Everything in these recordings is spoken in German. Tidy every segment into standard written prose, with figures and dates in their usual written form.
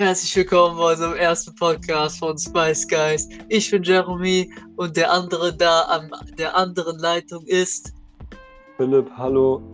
Herzlich willkommen bei unserem ersten Podcast von Spice Guys. Ich bin Jeremy und der andere da an der anderen Leitung ist Philipp. Hallo.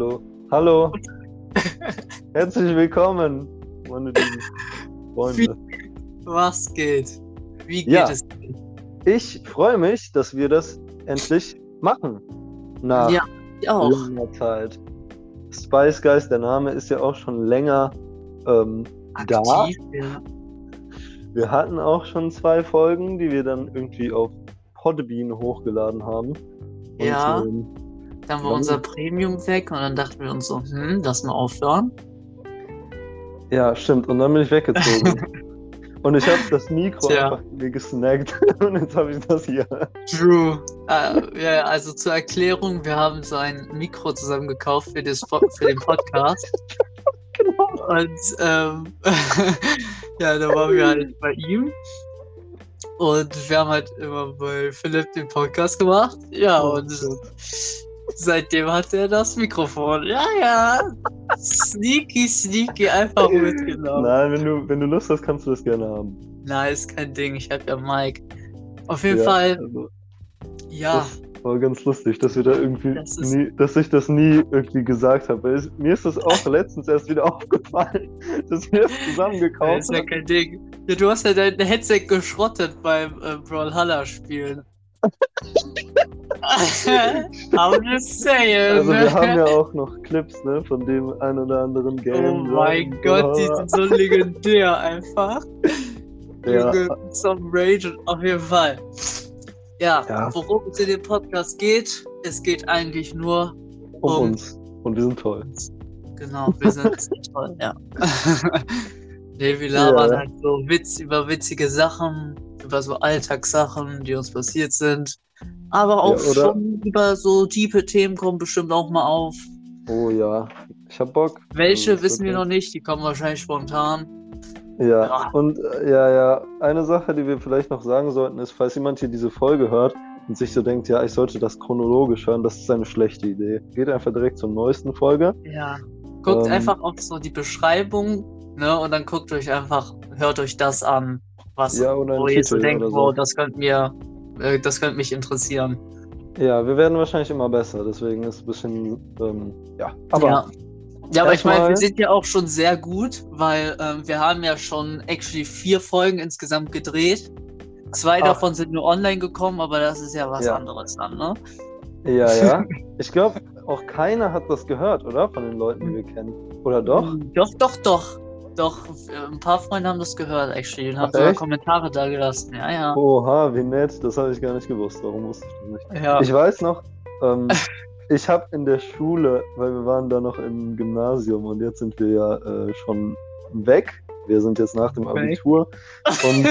Herzlich willkommen, meine lieben Freunde. Was geht? Wie geht Ja. es dir? Ich freue mich, dass wir das endlich machen. Nach Ja, ich auch. langer Zeit. Spice Guys, der Name ist ja auch schon länger da. Aktiv, ja. Wir hatten auch schon 2 Folgen, die wir dann irgendwie auf Podbean hochgeladen haben. Und, Ja. ähm, Dann war unser Premium weg und dann dachten wir uns so, lass mal aufhören. ja, stimmt. Und dann bin ich weggezogen. Und ich habe das Mikro Tja. einfach mir gesnackt. Und jetzt habe ich das hier. True. Ja, also zur Erklärung, wir haben so ein Mikro zusammen gekauft für den Podcast. Genau. Und ja, da waren wir halt bei ihm. Und wir haben halt immer bei Philipp den Podcast gemacht. Ja, und seitdem hat er das Mikrofon. Ja. Sneaky einfach mitgenommen. Nein, wenn du Lust hast, kannst du das gerne haben. Nein, ist kein Ding. Ich hab ja Mike. Auf jeden Ja, Fall, also, ja. das war ganz lustig, dass wir da irgendwie Das ist- dass ich das nie irgendwie gesagt habe. Mir ist das auch letztens erst wieder aufgefallen, dass wir das zusammen Ja, gekauft ist ja haben. kein Ding. Ja, du hast ja dein Headset geschrottet beim Brawlhalla spielen. I'm just saying. Also wir haben ja auch noch Clips, ne, von dem ein oder anderen Game. Oh mein Gott, die sind so legendär einfach. Ja. Junge, zum Rage auf jeden Fall. Ja, Ja. worum es in dem Podcast geht, es geht eigentlich nur Um uns. Und wir sind toll. Genau, wir sind toll, ja. Nee, wir labern Ja. halt so über witzige Sachen, über so Alltagssachen, die uns passiert sind. Aber auch Ja, oder- schon über so tiefe Themen kommen bestimmt auch mal auf. Oh ja, ich hab Bock. Welche Also, das wissen wir wird noch nicht, die kommen wahrscheinlich spontan. Ja, Ja. und ja, eine Sache, die wir vielleicht noch sagen sollten, ist, falls jemand hier diese Folge hört und sich so denkt, ja, ich sollte das chronologisch hören, das ist eine schlechte Idee. Geht einfach direkt zur neuesten Folge. Ja. Guckt Ähm. einfach auf so die Beschreibung, ne, und dann hört euch das an, was Ja, oder wo einen ihr so Titel denkt, oder so. wow, das könnte mich interessieren. Ja, wir werden wahrscheinlich immer besser, deswegen ist ein bisschen, ja. Aber Ja, aber ich meine, wir erstmal- sind ja auch schon sehr gut, weil wir haben ja schon actually 4 Folgen insgesamt gedreht. 2 Ach. davon sind nur online gekommen, aber das ist ja was Ja. anderes dann, ne? ja. Ich glaube, auch keiner hat das gehört, oder? Von den Leuten, die wir kennen. Oder doch? Doch. Doch, ein paar Freunde haben das gehört, actually, und haben Ach, sogar echt? Kommentare da gelassen. Ja. Oha, wie nett, das habe ich gar nicht gewusst. Warum wusste ich das nicht? Ja. Ich weiß noch, ich habe in der Schule, weil wir waren da noch im Gymnasium und jetzt sind wir ja schon weg. Wir sind jetzt nach dem Weg. Abitur und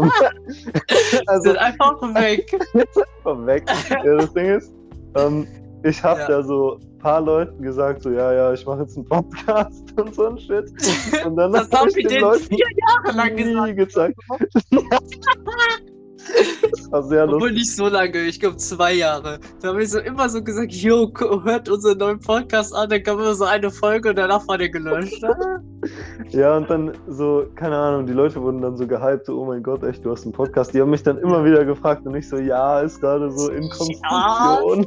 also sind einfach weg. einfach weg. Ja, das Ding ist, ich habe Ja. da so ein paar Leuten gesagt, so ja, ich mache jetzt einen Podcast und so ein Shit. Und dann Das hab haben ich wir den denen Leuten 4 Jahre lang nie gesagt. gezeigt. Das war sehr Obwohl lustig. nicht so lange, ich glaube 2 Jahre. Da haben wir so immer so gesagt, hört unseren neuen Podcast an, dann kam immer so eine Folge und danach war der gelöscht. Ja, und dann so, keine Ahnung, die Leute wurden dann so gehypt, so, oh mein Gott, echt, du hast einen Podcast. Die haben mich dann immer wieder gefragt und ich so, ja, ist gerade so in Konstruktion.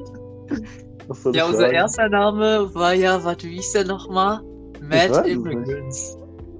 Was soll Ja, ich unser sagen? erster Name war ja, warte, wie hieß der nochmal? weiß Mad es Immigrants.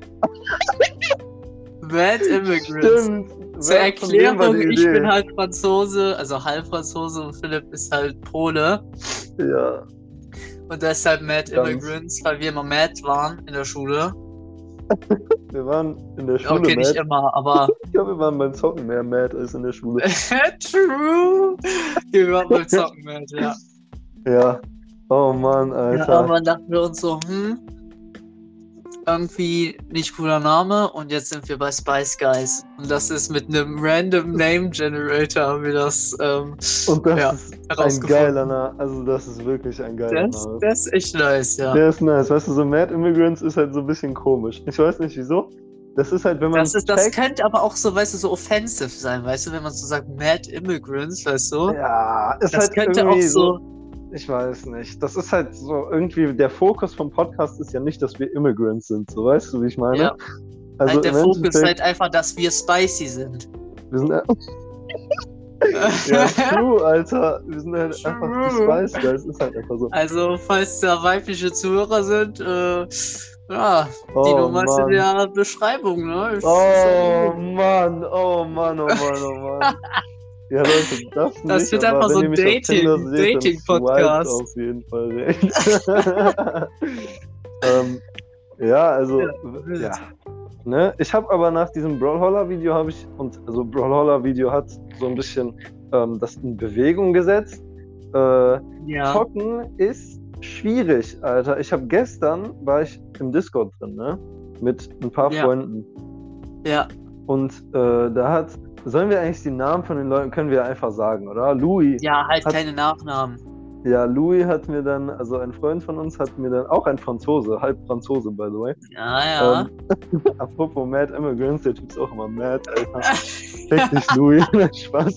Mad Immigrants. Stimmt. Zur Wer- von wem war Erklärung, die ich Idee? bin halt Franzose, also halb Franzose und Philipp ist halt Pole. Ja, Und deshalb Mad Ganz. Immigrants, weil wir immer mad waren in der Schule. wir waren in der Schule Okay, nicht mad. immer, aber Ich glaube, wir waren beim Zocken mehr mad als in der Schule. true. Wir waren beim Zocken mad, ja. Ja. Oh Mann, Ja, Alter. aber dachten wir uns so, irgendwie nicht cooler Name und jetzt sind wir bei Spice Guys. Und das ist mit einem Random Name Generator haben wir das Und das ja, ist ein herausgefunden. geiler Name. Also das ist wirklich ein geiler Name. Das ist echt nice, ja. Der ist nice. Weißt du, so Mad Immigrants ist halt so ein bisschen komisch. Ich weiß nicht wieso. Das ist halt, wenn man Das könnte aber auch so, weißt du, so offensive sein, weißt du, wenn man so sagt Mad Immigrants, weißt du? Ja, ist Das halt könnte auch irgendwie so. Ich weiß nicht. Das ist halt so irgendwie, der Fokus vom Podcast ist ja nicht, dass wir Immigrants sind, so weißt du, wie ich meine? Ja. Also halt der im Fokus Endeffekt, halt einfach, dass wir spicy sind. wir sind ja true, Alter. Wir sind halt einfach die True. Spice Girls, ist halt einfach so. Also, falls da weibliche Zuhörer sind, ja, die Oh Nummer ist in Mann. der Beschreibung, ne? Oh Mann, oh Mann, oh Mann, oh Mann. Ja, Leute, das Das nicht, wird aber einfach wenn so ihr ein mich auf Tinder seht, dann Dating-Podcast. swiped auf jeden Fall rechts. Ja, also, wild. ja. Ne? Ich habe aber nach diesem Brawlhalla-Video also Brawlhalla-Video hat so ein bisschen das in Bewegung gesetzt. Ja, Zocken ist schwierig, Alter. Gestern war ich im Discord drin, ne? Mit ein paar Ja. Freunden. ja, Und sollen wir eigentlich die Namen von den Leuten, können wir einfach sagen, oder? Louis. ja, halt Hat- keine Nachnamen. Ja, Louis hat mir dann, also ein Freund von uns hat mir dann, auch ein Franzose, halb Franzose, by the way. Ja. Apropos Mad Immigrants, der Typ ist auch immer mad, Alter. Fick dich, Louis. Spaß.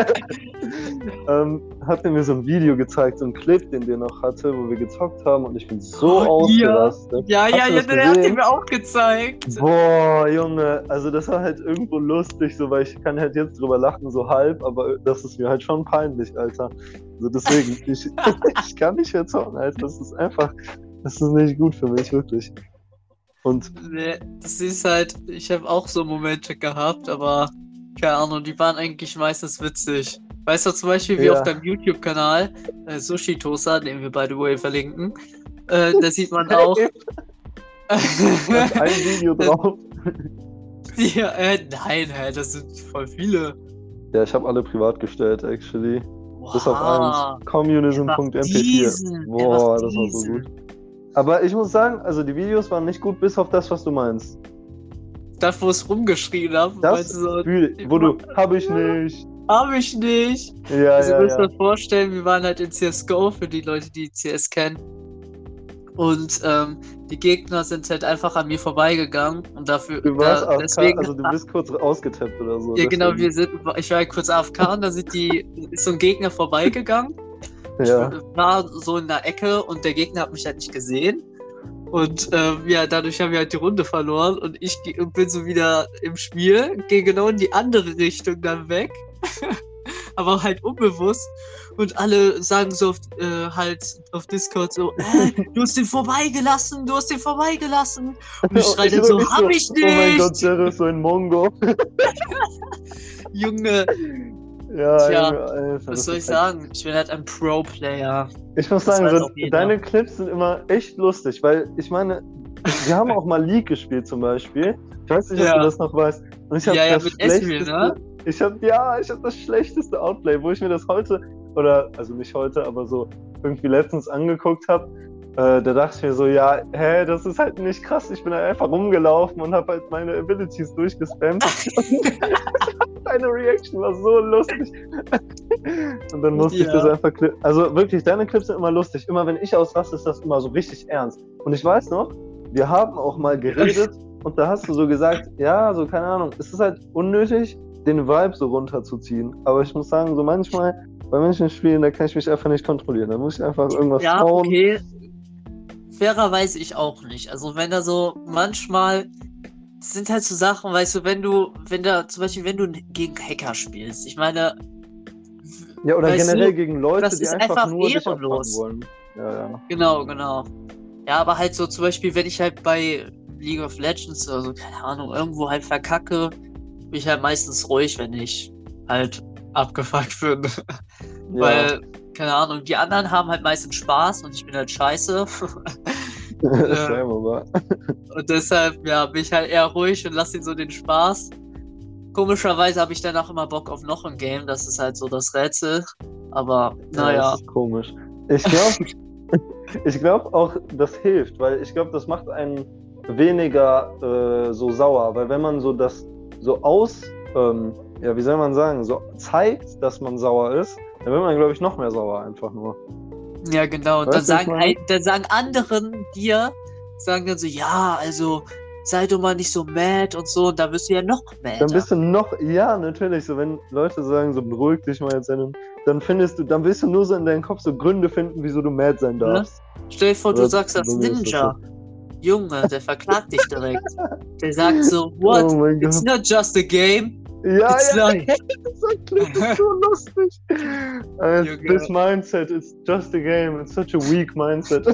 Hat er mir so ein Video gezeigt, so ein Clip, den der noch hatte, wo wir gezockt haben und ich bin so ausgerastet. Ja, Hast du das der hat gesehen? ihn mir auch gezeigt. Boah, Junge, also das war halt irgendwo lustig, so, weil ich kann halt jetzt drüber lachen, so halb, aber das ist mir halt schon peinlich, Alter. Also deswegen, ich kann nicht mehr zocken, Alter. Das ist nicht gut für mich, wirklich. Und Nee, das ist halt, ich habe auch so Momente gehabt, aber keine Ahnung, die waren eigentlich meistens witzig. Weißt du zum Beispiel, wie Ja. auf deinem YouTube-Kanal, Sushi Toaster, den wir by the way verlinken, da sieht man auch. ein Video drauf. Ja, nein, das sind voll viele. Ja, ich habe alle privat gestellt, actually. Bis auf Wow. eins. Communism.mp4. Boah, das war so gut. Aber ich muss sagen, also die Videos waren nicht gut, bis auf das, was du meinst. Das, wo es rumgeschrien haben, Das so, wo du, hab ich nicht. hab ich nicht. Ja, Also, ja, ihr müsst ja. euch vorstellen, wir waren halt in CSGO, für die Leute, die CS kennen. Und die Gegner sind halt einfach an mir vorbeigegangen und dafür. Du warst AFK, deswegen, also du bist kurz ausgetappt oder so. ja, genau, deswegen. ich war halt kurz AFK und da ist so ein Gegner vorbeigegangen. Ja. Ich war so in der Ecke und der Gegner hat mich halt nicht gesehen. Und ja, dadurch haben wir halt die Runde verloren und ich bin so wieder im Spiel, gehe genau in die andere Richtung dann weg. Aber halt unbewusst. Und alle sagen so auf Discord so, du hast den vorbeigelassen. Und ich schreie dann so, wirklich hab ich nicht. Oh mein Gott, Jerry ist so ein Mongo. Junge, Ja, Tja, Junge, Alter, was das soll ist ich sagen? Ich bin halt ein Pro-Player. Ich muss Das sagen, weiß auch jeder. deine Clips sind immer echt lustig, weil ich meine, wir haben auch mal League gespielt zum Beispiel. Ich weiß nicht, ob Ja. du das noch weißt. Und ich habe Ja, das mit Esmil, schlechteste, ne? ich habe das schlechteste Outplay, wo ich mir das heute, also nicht heute, aber so irgendwie letztens angeguckt habe. Da dachte ich mir so, ja, das ist halt nicht krass. Ich bin halt einfach rumgelaufen und habe halt meine Abilities durchgespammt. Deine Reaction war so lustig. Und dann musste ich Ja. das einfach also wirklich, deine Clips sind immer lustig. Immer wenn ich ausraste, ist das immer so richtig ernst. Und ich weiß noch, wir haben auch mal geredet und da hast du so gesagt, ja, so keine Ahnung, es ist halt unnötig, den Vibe so runterzuziehen. Aber ich muss sagen, so manchmal bei manchen Spielen, da kann ich mich einfach nicht kontrollieren. Da muss ich einfach irgendwas Ja, hauen. okay. Fairerweise ich auch nicht. Also wenn da so manchmal das sind halt so Sachen, weißt du, wenn du gegen Hacker spielst, ich meine, Ja, oder weißt generell du, gegen Leute, das die ist einfach einfach nur dich ehrenlos. abfangen wollen. Ja. genau. Ja, aber halt so zum Beispiel, wenn ich halt bei League of Legends oder so, keine Ahnung, irgendwo halt verkacke, bin ich halt meistens ruhig, wenn ich halt abgefuckt bin. Weil, keine Ahnung, die anderen haben halt meistens Spaß und ich bin halt scheiße. Same, aber. Und deshalb, ja, bin ich halt eher ruhig und lasse ihn so den Spaß. Komischerweise habe ich danach immer Bock auf noch ein Game, das ist halt so das Rätsel. Aber, naja. Das ist komisch. Ich glaube auch, das hilft, weil ich glaube, das macht einen weniger so sauer. Weil wenn man so das so wie soll man sagen, so zeigt, dass man sauer ist, dann wird man, glaube ich, noch mehr sauer einfach nur. Ja, genau. Und Weißt dann du, was ich meine? sagen anderen sagen dann so, ja, also sei doch mal nicht so mad und so, und da wirst du ja noch madder. Dann bist du ja, natürlich, so wenn Leute sagen, so beruhig dich mal jetzt, dann willst du nur so in deinem Kopf so Gründe finden, wieso du mad sein darfst. Stell dir vor, du Oder sagst das so ist das Ninja. Junge, der verklagt dich direkt. Der sagt so, what? Oh mein It's Gott. not just a game, Ja, it's ja, life. das ist so lustig. Junge. This mindset is just a game. It's such a weak mindset.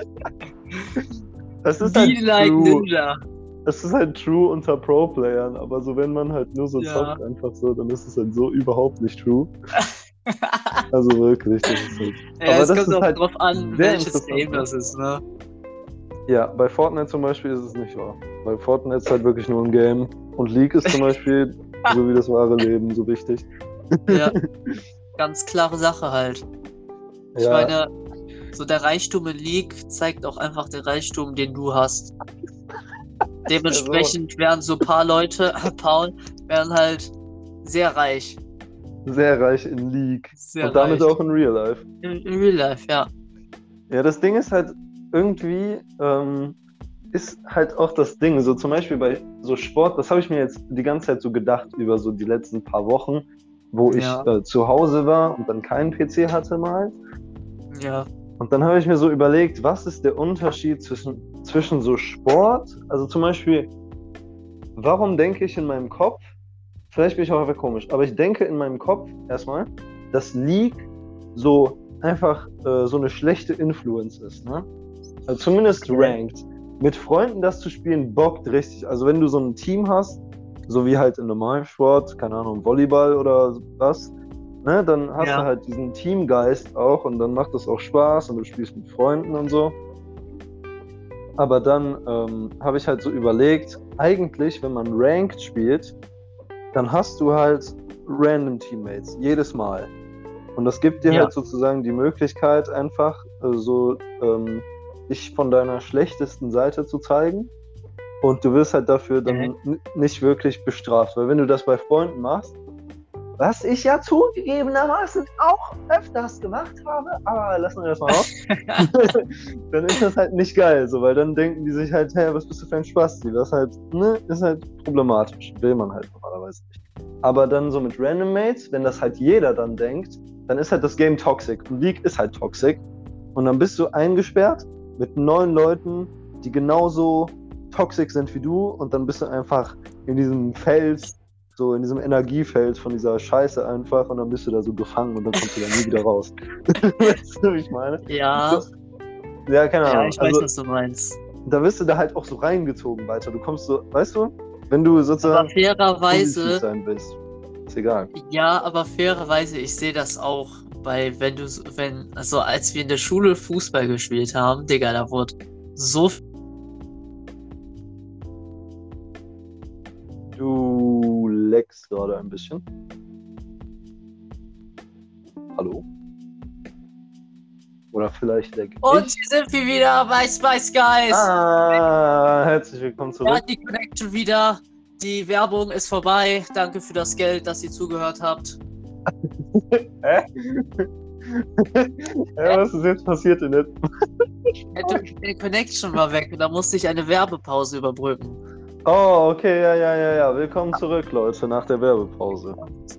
Es ist Be halt like true. Ninja. Es ist halt true unter Pro-Playern, aber so wenn man halt nur so Ja. zockt einfach so, dann ist es halt so überhaupt nicht true. Also wirklich, das ist halt. Ja, Aber es das kommt ist auch halt drauf an, sehr welches interessant, Game ne? das ist, ne? Ja, bei Fortnite zum Beispiel ist es nicht wahr. Bei Fortnite ist halt wirklich nur ein Game. Und League ist zum Beispiel, so wie das wahre Leben, so wichtig. Ja, ganz klare Sache halt. Ich Ja, meine, so der Reichtum in League zeigt auch einfach den Reichtum, den du hast. Dementsprechend werden so ein paar Leute, Paul, werden halt sehr reich. sehr reich in League. Sehr Und damit reich. auch in Real Life. In Real Life, ja. Ja, das Ding ist halt irgendwie, ist halt auch das Ding. So zum Beispiel bei so Sport, das habe ich mir jetzt die ganze Zeit so gedacht über so die letzten paar Wochen, wo Ja. ich zu Hause war und dann keinen PC hatte mal. Ja. Und dann habe ich mir so überlegt, was ist der Unterschied zwischen so Sport, also zum Beispiel, warum denke ich in meinem Kopf, vielleicht bin ich auch einfach komisch, aber ich denke in meinem Kopf erstmal, dass League so einfach so eine schlechte Influence ist, ne? Also zumindest ranked. Mit Freunden das zu spielen, bockt richtig. Also wenn du so ein Team hast, so wie halt in normalem Sport, keine Ahnung, Volleyball oder was, ne, dann hast Ja. du halt diesen Teamgeist auch und dann macht das auch Spaß und du spielst mit Freunden und so. Aber dann habe ich halt so überlegt, eigentlich, wenn man Ranked spielt, dann hast du halt random Teammates, jedes Mal. Und das gibt dir Ja. halt sozusagen die Möglichkeit, einfach dich von deiner schlechtesten Seite zu zeigen. Und du wirst halt dafür dann nicht wirklich bestraft. Weil wenn du das bei Freunden machst, was ich ja zugegebenermaßen auch öfters gemacht habe, aber lassen wir das mal raus, dann ist das halt nicht geil, so, weil dann denken die sich halt, hey, was bist du für ein Spasti? Das halt, ne, ist halt problematisch, will man halt normalerweise nicht. Aber dann so mit Random Mates, wenn das halt jeder dann denkt, dann ist halt das Game toxic. Und League ist halt toxic. Und dann bist du eingesperrt mit 9 Leuten, die genauso toxic sind wie du, und dann bist du einfach in diesem Feld, so in diesem Energiefeld von dieser Scheiße einfach, und dann bist du da so gefangen und dann kommst du da nie wieder raus. Weißt du, wie ich meine? Ja. Ja, keine Ahnung. Ja, ich weiß, was du meinst. Da wirst du da halt auch so reingezogen weiter. Du kommst so, weißt du, wenn du sozusagen Aber fairerweise, positiv sein willst, ist egal. ja, aber fairerweise, ich sehe das auch, weil also als wir in der Schule Fußball gespielt haben, Digga, da wurde so Du leckst gerade ein bisschen. Hallo? Oder vielleicht leck Und ich. hier sind wir wieder bei Spice Guys. Herzlich willkommen Ja, zurück. die Connection wieder. Die Werbung ist vorbei. Danke für das Geld, dass ihr zugehört habt. Ja, was ist jetzt passiert in der... Die Connection war weg und da musste ich eine Werbepause überbrücken. Oh, okay, ja. Willkommen zurück, Leute, nach der Werbepause.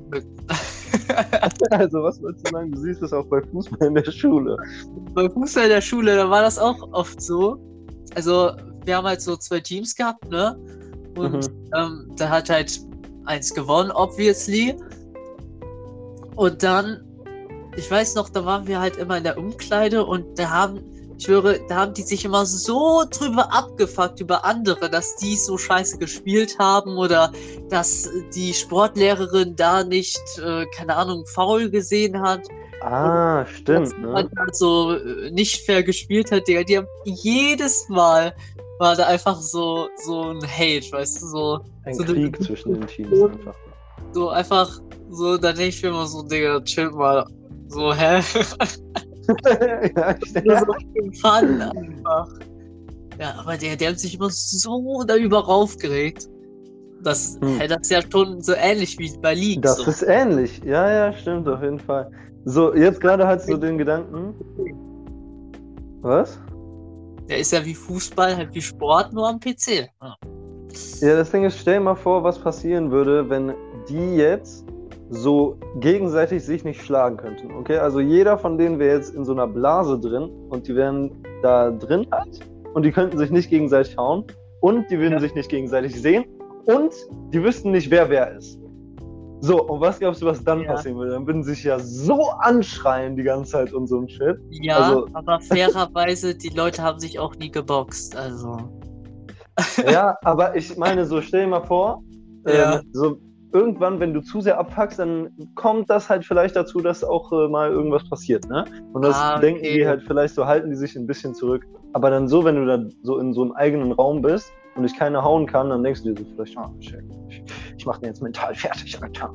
Also, was wolltest du sagen? Du siehst es auch bei Fußball in der Schule. Bei Fußball in der Schule, da war das auch oft so. Also, wir haben halt so 2 Teams gehabt, ne? Und da hat halt eins gewonnen, obviously. Und dann, ich weiß noch, da waren wir halt immer in der Umkleide und ich schwöre, da haben die sich immer so drüber abgefuckt über andere, dass die so scheiße gespielt haben oder dass die Sportlehrerin da nicht, keine Ahnung, faul gesehen hat. Ah, stimmt, Dass ne? man halt so nicht fair gespielt hat, Digga. Die haben jedes Mal war da einfach so ein Hate, weißt du, so. Ein so Krieg zwischen den Teams einfach. So einfach, so, da denke ich mir immer so, Digga, chill mal. So, hä? Ja, Nur so für Fun einfach. Ja, aber die haben sich immer so darüber raufgeregt. Das ist ja schon so ähnlich wie bei League. Das so. ist ähnlich. Ja, stimmt, auf jeden Fall. So, jetzt gerade hast du den Gedanken. Was? Der ist ja wie Fußball, halt wie Sport, nur am PC. Ja. Ja, das Ding ist, stell dir mal vor, was passieren würde, wenn die jetzt so gegenseitig sich nicht schlagen könnten. Okay, also jeder von denen wäre jetzt in so einer Blase drin und die wären da drin halt und die könnten sich nicht gegenseitig hauen und die würden sich nicht gegenseitig sehen und die wüssten nicht, wer ist. So, und was glaubst du, was dann passieren würde? Dann würden sie sich ja so anschreien die ganze Zeit und so ein Shit. Ja, also, aber fairerweise, die Leute haben sich auch nie geboxt, also. Ja, aber ich meine, so stell dir mal vor, so irgendwann, wenn du zu sehr abfuckst, dann kommt das halt vielleicht dazu, dass auch mal irgendwas passiert, ne? Und das denken die halt vielleicht so, halten die sich ein bisschen zurück. Aber dann so, wenn du dann so in so einem eigenen Raum bist und dich keiner hauen kann, dann denkst du dir so vielleicht, ich mach den jetzt mental fertig, Alter.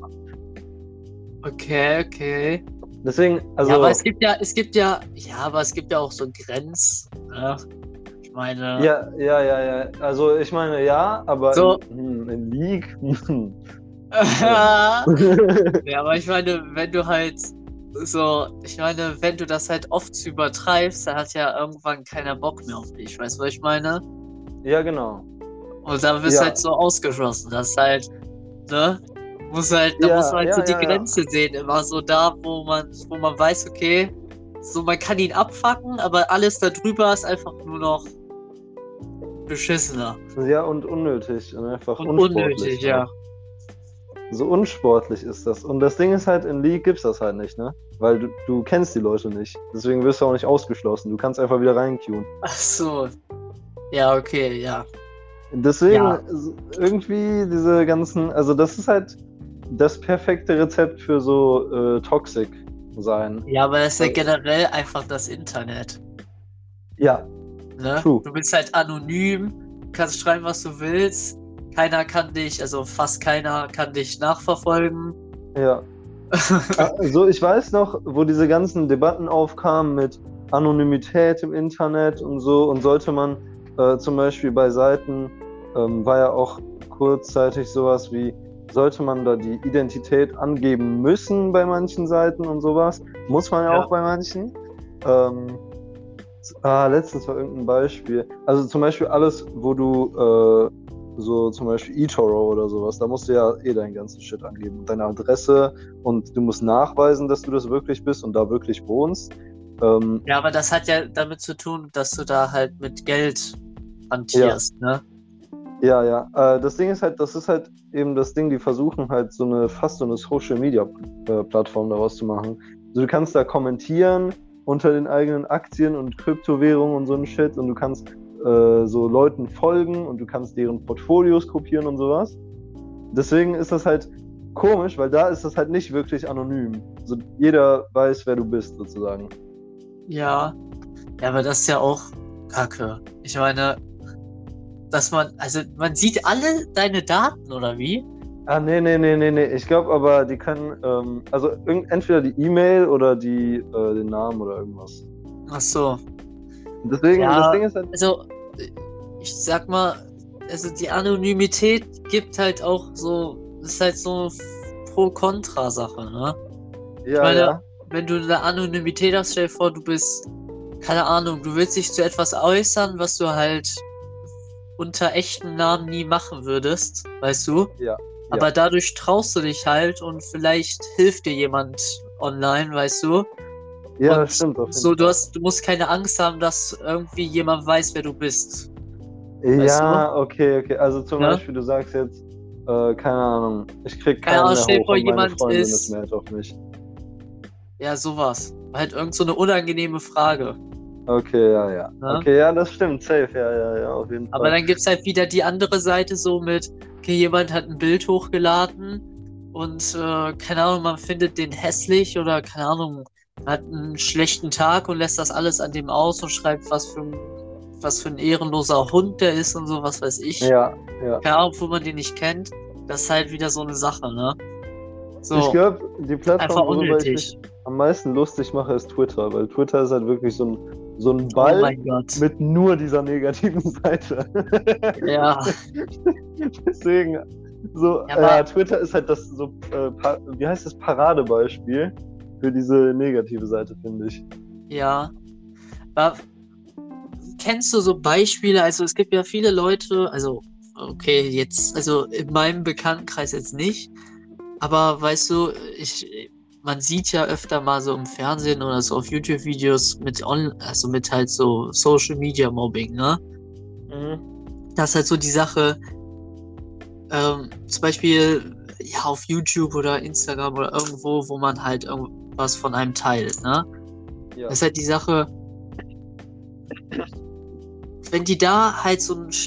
Okay. Deswegen, also... Ja, aber es gibt ja auch so Grenzen, ne? Ich meine... Ja. Also ich meine, ja, aber so. in League... Ja, aber ich meine, wenn du das halt oft übertreibst, dann hat ja irgendwann keiner Bock mehr auf dich, weißt du, was ich meine? Ja, genau. Und dann wirst du halt so ausgeschlossen, das halt, ne? Da muss man halt so die Grenze sehen, immer so da, wo man weiß, okay, so man kann ihn abfucken, aber alles darüber ist einfach nur noch beschissener. Ja, und unnötig und einfach unnötig, ja. So unsportlich ist das. Und das Ding ist halt, in League gibt's das halt nicht, ne? Weil du kennst die Leute nicht. Deswegen wirst du auch nicht ausgeschlossen. Du kannst einfach wieder reinqueuen. Ach so. Ja, okay, ja. Deswegen irgendwie diese ganzen, also das ist halt das perfekte Rezept für so Toxic sein. Ja, aber das ist ja generell einfach das Internet. Ja. Ne? True. Du bist halt anonym, kannst schreiben, was du willst. Keiner kann dich, also fast keiner kann dich nachverfolgen. Ja. Also ich weiß noch, wo diese ganzen Debatten aufkamen mit Anonymität im Internet und so, und sollte man zum Beispiel bei Seiten, war ja auch kurzzeitig sowas wie, sollte man da die Identität angeben müssen bei manchen Seiten und sowas? Muss man ja auch bei manchen. Letztens war irgendein Beispiel. Also zum Beispiel alles, wo du so zum Beispiel eToro oder sowas, da musst du ja deinen ganzen Shit angeben. Deine Adresse, und du musst nachweisen, dass du das wirklich bist und da wirklich wohnst. Ja, aber das hat ja damit zu tun, dass du da halt mit Geld hantierst, ne? Ja. Das Ding ist halt, das ist halt eben das Ding, die versuchen halt fast so eine Social-Media-Plattform daraus zu machen. Also du kannst da kommentieren unter den eigenen Aktien und Kryptowährungen und so ein Shit, und du kannst so Leuten folgen und du kannst deren Portfolios kopieren und sowas. Deswegen ist das halt komisch, weil da ist das halt nicht wirklich anonym. Also jeder weiß, wer du bist, sozusagen. Ja, aber das ist ja auch Kacke. Ich meine, man sieht alle deine Daten, oder wie? Nee. Ich glaube aber, die können, also entweder die E-Mail oder den Namen oder irgendwas. Ach so. Deswegen, das Ding ist halt... Also, ich sag mal, also die Anonymität gibt halt auch so, ist halt so Pro-Kontra-Sache, ne? Ja, ich meine, wenn du eine Anonymität hast, stell dir vor, du bist, keine Ahnung, du willst dich zu etwas äußern, was du halt unter echten Namen nie machen würdest, weißt du? Ja. Aber dadurch traust du dich halt und vielleicht hilft dir jemand online, weißt du? Ja, und das stimmt. So, du musst keine Angst haben, dass irgendwie jemand weiß, wer du bist. Ja, okay. Also zum Beispiel, du sagst jetzt, keine Ahnung, ich krieg keinen mehr hoch und meine Freundin ist mad auf mich. Ja, sowas. Halt irgend so eine unangenehme Frage. Okay, ja. Okay, ja, das stimmt, safe, ja, auf jeden Fall. Aber dann gibt's halt wieder die andere Seite so mit, okay, jemand hat ein Bild hochgeladen und, keine Ahnung, man findet den hässlich oder, keine Ahnung, hat einen schlechten Tag und lässt das alles an dem aus und schreibt, was für ein ehrenloser Hund der ist und so, was weiß ich. Ja. Keine Ahnung, wo man den nicht kennt. Das ist halt wieder so eine Sache, ne? So, ich glaube, die Plattform, worüber ich mich am meisten lustig mache, ist Twitter, weil Twitter ist halt wirklich so ein Ball mit nur dieser negativen Seite. Ja. Deswegen, so, Twitter ist halt das so, wie heißt das, Paradebeispiel für diese negative Seite, finde ich. Ja. Aber kennst du so Beispiele? Also es gibt ja viele Leute, also okay, jetzt, also in meinem Bekanntenkreis jetzt nicht, aber weißt du, man sieht ja öfter mal so im Fernsehen oder so auf YouTube-Videos mit mit halt so Social Media Mobbing, ne? Mhm. Das ist halt so die Sache, zum Beispiel ja auf YouTube oder Instagram oder irgendwo, wo man halt irgendwas von einem teilt, ne? Ja. Das ist halt die Sache, wenn die da halt so eine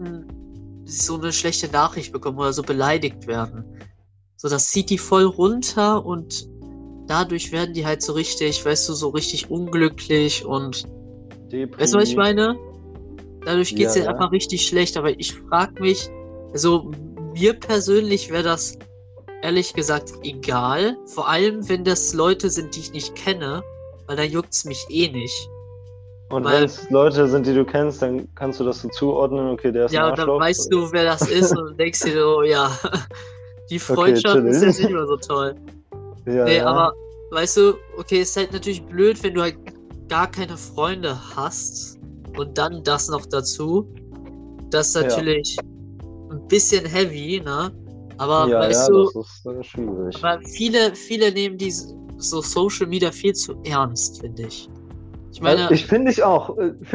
schlechte Nachricht bekommen oder so beleidigt werden, so das zieht die voll runter und dadurch werden die halt so richtig, weißt du, so richtig unglücklich und weißt du, was ich meine? Dadurch geht's denen einfach richtig schlecht, aber ich frag mich, also mir persönlich wäre das ehrlich gesagt egal, vor allem wenn das Leute sind, die ich nicht kenne, weil da juckt's mich eh nicht. Und wenn es Leute sind, die du kennst, dann kannst du das so zuordnen, okay, der ist ein Arschloch. Ja, dann weißt du, wer das ist und denkst dir so, ja, die Freundschaft ist jetzt nicht mehr so toll. Ja, nee, aber weißt du, okay, ist halt natürlich blöd, wenn du halt gar keine Freunde hast und dann das noch dazu. Das ist natürlich ein bisschen heavy, ne? Aber weißt du, das ist schwierig. Aber viele nehmen so Social Media viel zu ernst, finde ich. Ich meine, finde ich auch.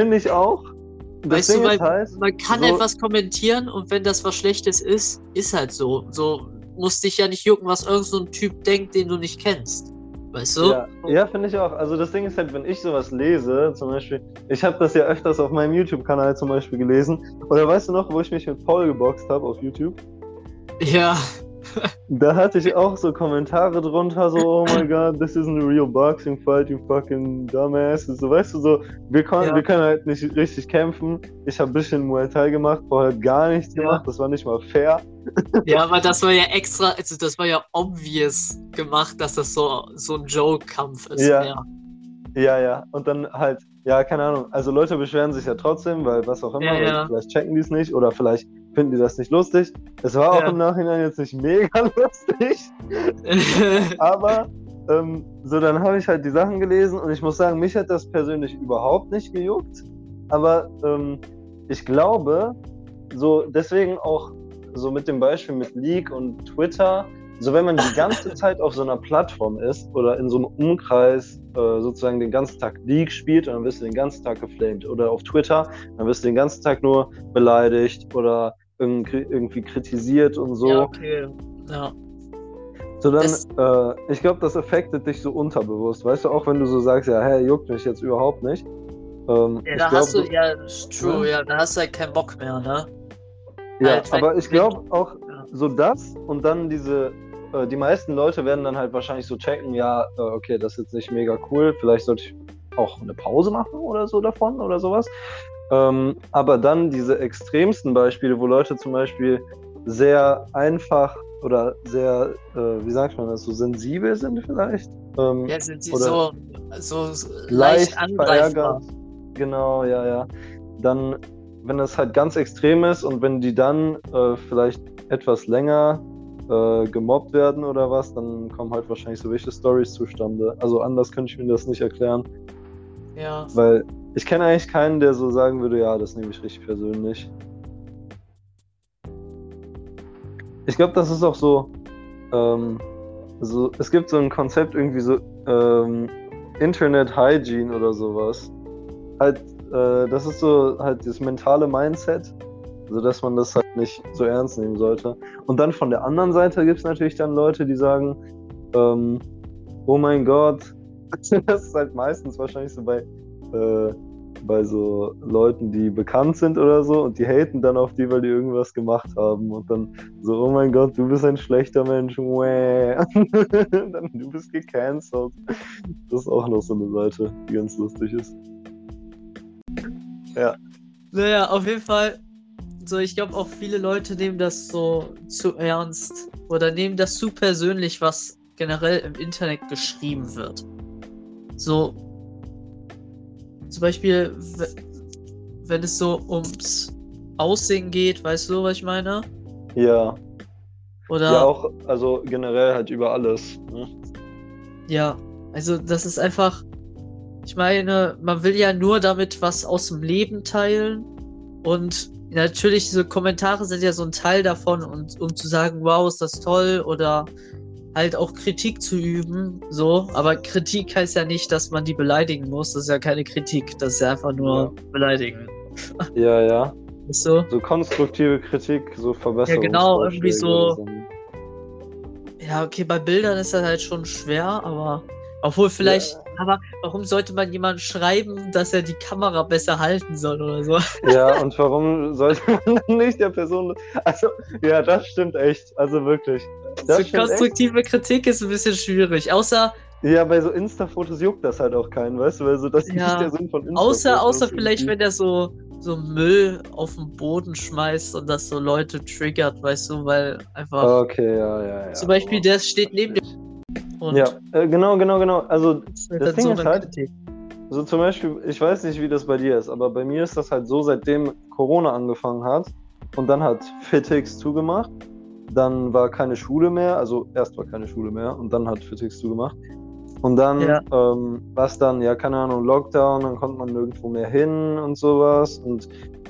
Weißt du, weil man kann etwas kommentieren und wenn das was Schlechtes ist, ist halt so. So muss dich ja nicht jucken, was irgend so ein Typ denkt, den du nicht kennst. Weißt du? Ja, finde ich auch. Also das Ding ist halt, wenn ich sowas lese, zum Beispiel, ich habe das ja öfters auf meinem YouTube-Kanal zum Beispiel gelesen. Oder weißt du noch, wo ich mich mit Paul geboxt habe auf YouTube? Ja. Da hatte ich auch so Kommentare drunter, so, oh my god, this isn't a real boxing fight, you fucking dumbass. So, weißt du, so, wir können halt nicht richtig kämpfen. Ich habe ein bisschen Muay Thai gemacht, vorher gar nichts gemacht, das war nicht mal fair. Ja, aber das war ja extra, also das war ja obvious gemacht, dass das so ein Joke-Kampf ist. Ja. Und dann halt, keine Ahnung, also Leute beschweren sich ja trotzdem, weil was auch immer, weil vielleicht checken die es nicht oder vielleicht finden die das nicht lustig. Es war auch im Nachhinein jetzt nicht mega lustig, aber so, dann habe ich halt die Sachen gelesen und ich muss sagen, mich hat das persönlich überhaupt nicht gejuckt, aber ich glaube, so deswegen auch so mit dem Beispiel mit League und Twitter, so wenn man die ganze Zeit auf so einer Plattform ist oder in so einem Umkreis sozusagen den ganzen Tag League spielt und dann wirst du den ganzen Tag geflamed oder auf Twitter, dann wirst du den ganzen Tag nur beleidigt oder irgendwie kritisiert und so. Ja, okay. Ja. So dann, ich glaube, das affectet dich so unterbewusst, weißt du, auch wenn du so sagst, ja, hey, juckt mich jetzt überhaupt nicht. Da hast du halt keinen Bock mehr, ne? Ja, halt, aber ich glaube auch so das und dann die meisten Leute werden dann halt wahrscheinlich so checken, okay, das ist jetzt nicht mega cool, vielleicht sollte ich auch eine Pause machen oder so davon oder sowas. Aber dann diese extremsten Beispiele, wo Leute zum Beispiel sehr einfach oder sehr, wie sagt man das, so sensibel sind vielleicht. Sind sie so leicht angreifbar. Genau, ja. Dann, wenn das halt ganz extrem ist und wenn die dann vielleicht etwas länger gemobbt werden oder was, dann kommen halt wahrscheinlich so welche Storys zustande. Also anders könnte ich mir das nicht erklären. Ja. Weil ich kenne eigentlich keinen, der so sagen würde, ja, das nehme ich richtig persönlich. Ich glaube, das ist auch so, es gibt so ein Konzept irgendwie so Internet Hygiene oder sowas. Halt, das ist so halt das mentale Mindset, so dass man das halt nicht so ernst nehmen sollte. Und dann von der anderen Seite gibt es natürlich dann Leute, die sagen, oh mein Gott, das ist halt meistens wahrscheinlich so bei so Leuten, die bekannt sind oder so und die haten dann auf die, weil die irgendwas gemacht haben und dann so, oh mein Gott, du bist ein schlechter Mensch, dann, du bist gecancelt. Das ist auch noch so eine Seite, die ganz lustig ist. Ja. Naja, auf jeden Fall, so ich glaube auch viele Leute nehmen das so zu ernst oder nehmen das zu persönlich, was generell im Internet geschrieben wird. So, zum Beispiel, wenn es so ums Aussehen geht, weißt du, was ich meine? Ja. Oder ja, auch, also generell halt über alles. Ne? Ja, also das ist einfach, ich meine, man will ja nur damit was aus dem Leben teilen und natürlich diese Kommentare sind ja so ein Teil davon und um zu sagen, wow, ist das toll oder halt auch Kritik zu üben, so, aber Kritik heißt ja nicht, dass man die beleidigen muss, das ist ja keine Kritik, das ist ja einfach nur beleidigen. Ja, ja. Ist so? So konstruktive Kritik, so Ja, genau, irgendwie Verbesserungsvorschläge. so. Ja, okay, bei Bildern ist das halt schon schwer, aber obwohl vielleicht, aber warum sollte man jemandem schreiben, dass er die Kamera besser halten soll oder so? Ja, und warum sollte man dann nicht der Person. Also, ja, das stimmt echt. Also wirklich. Das So stimmt echt. konstruktive Kritik ist ein bisschen schwierig. Außer Ja, bei so Insta-Fotos juckt das halt auch keinen, weißt du? Weil so, das ist Ja, nicht der Sinn von Insta-Fotos. außer vielleicht, irgendwie. wenn er so Müll auf den Boden schmeißt und das so Leute triggert, weißt du, weil einfach Okay, ja. zum Beispiel der steht neben dir und Ja, genau. Also, das ist halt das dann Ding so ist eine halt, Kritik. so zum Beispiel, ich weiß nicht, wie das bei dir ist, aber bei mir ist das halt so, seitdem Corona angefangen hat und dann hat FitX zugemacht, dann war keine Schule mehr, also erst war keine Schule mehr und dann hat FitX zugemacht. Und dann Ja. war es dann, ja, keine Ahnung, Lockdown, dann konnte man nirgendwo mehr hin und sowas. Und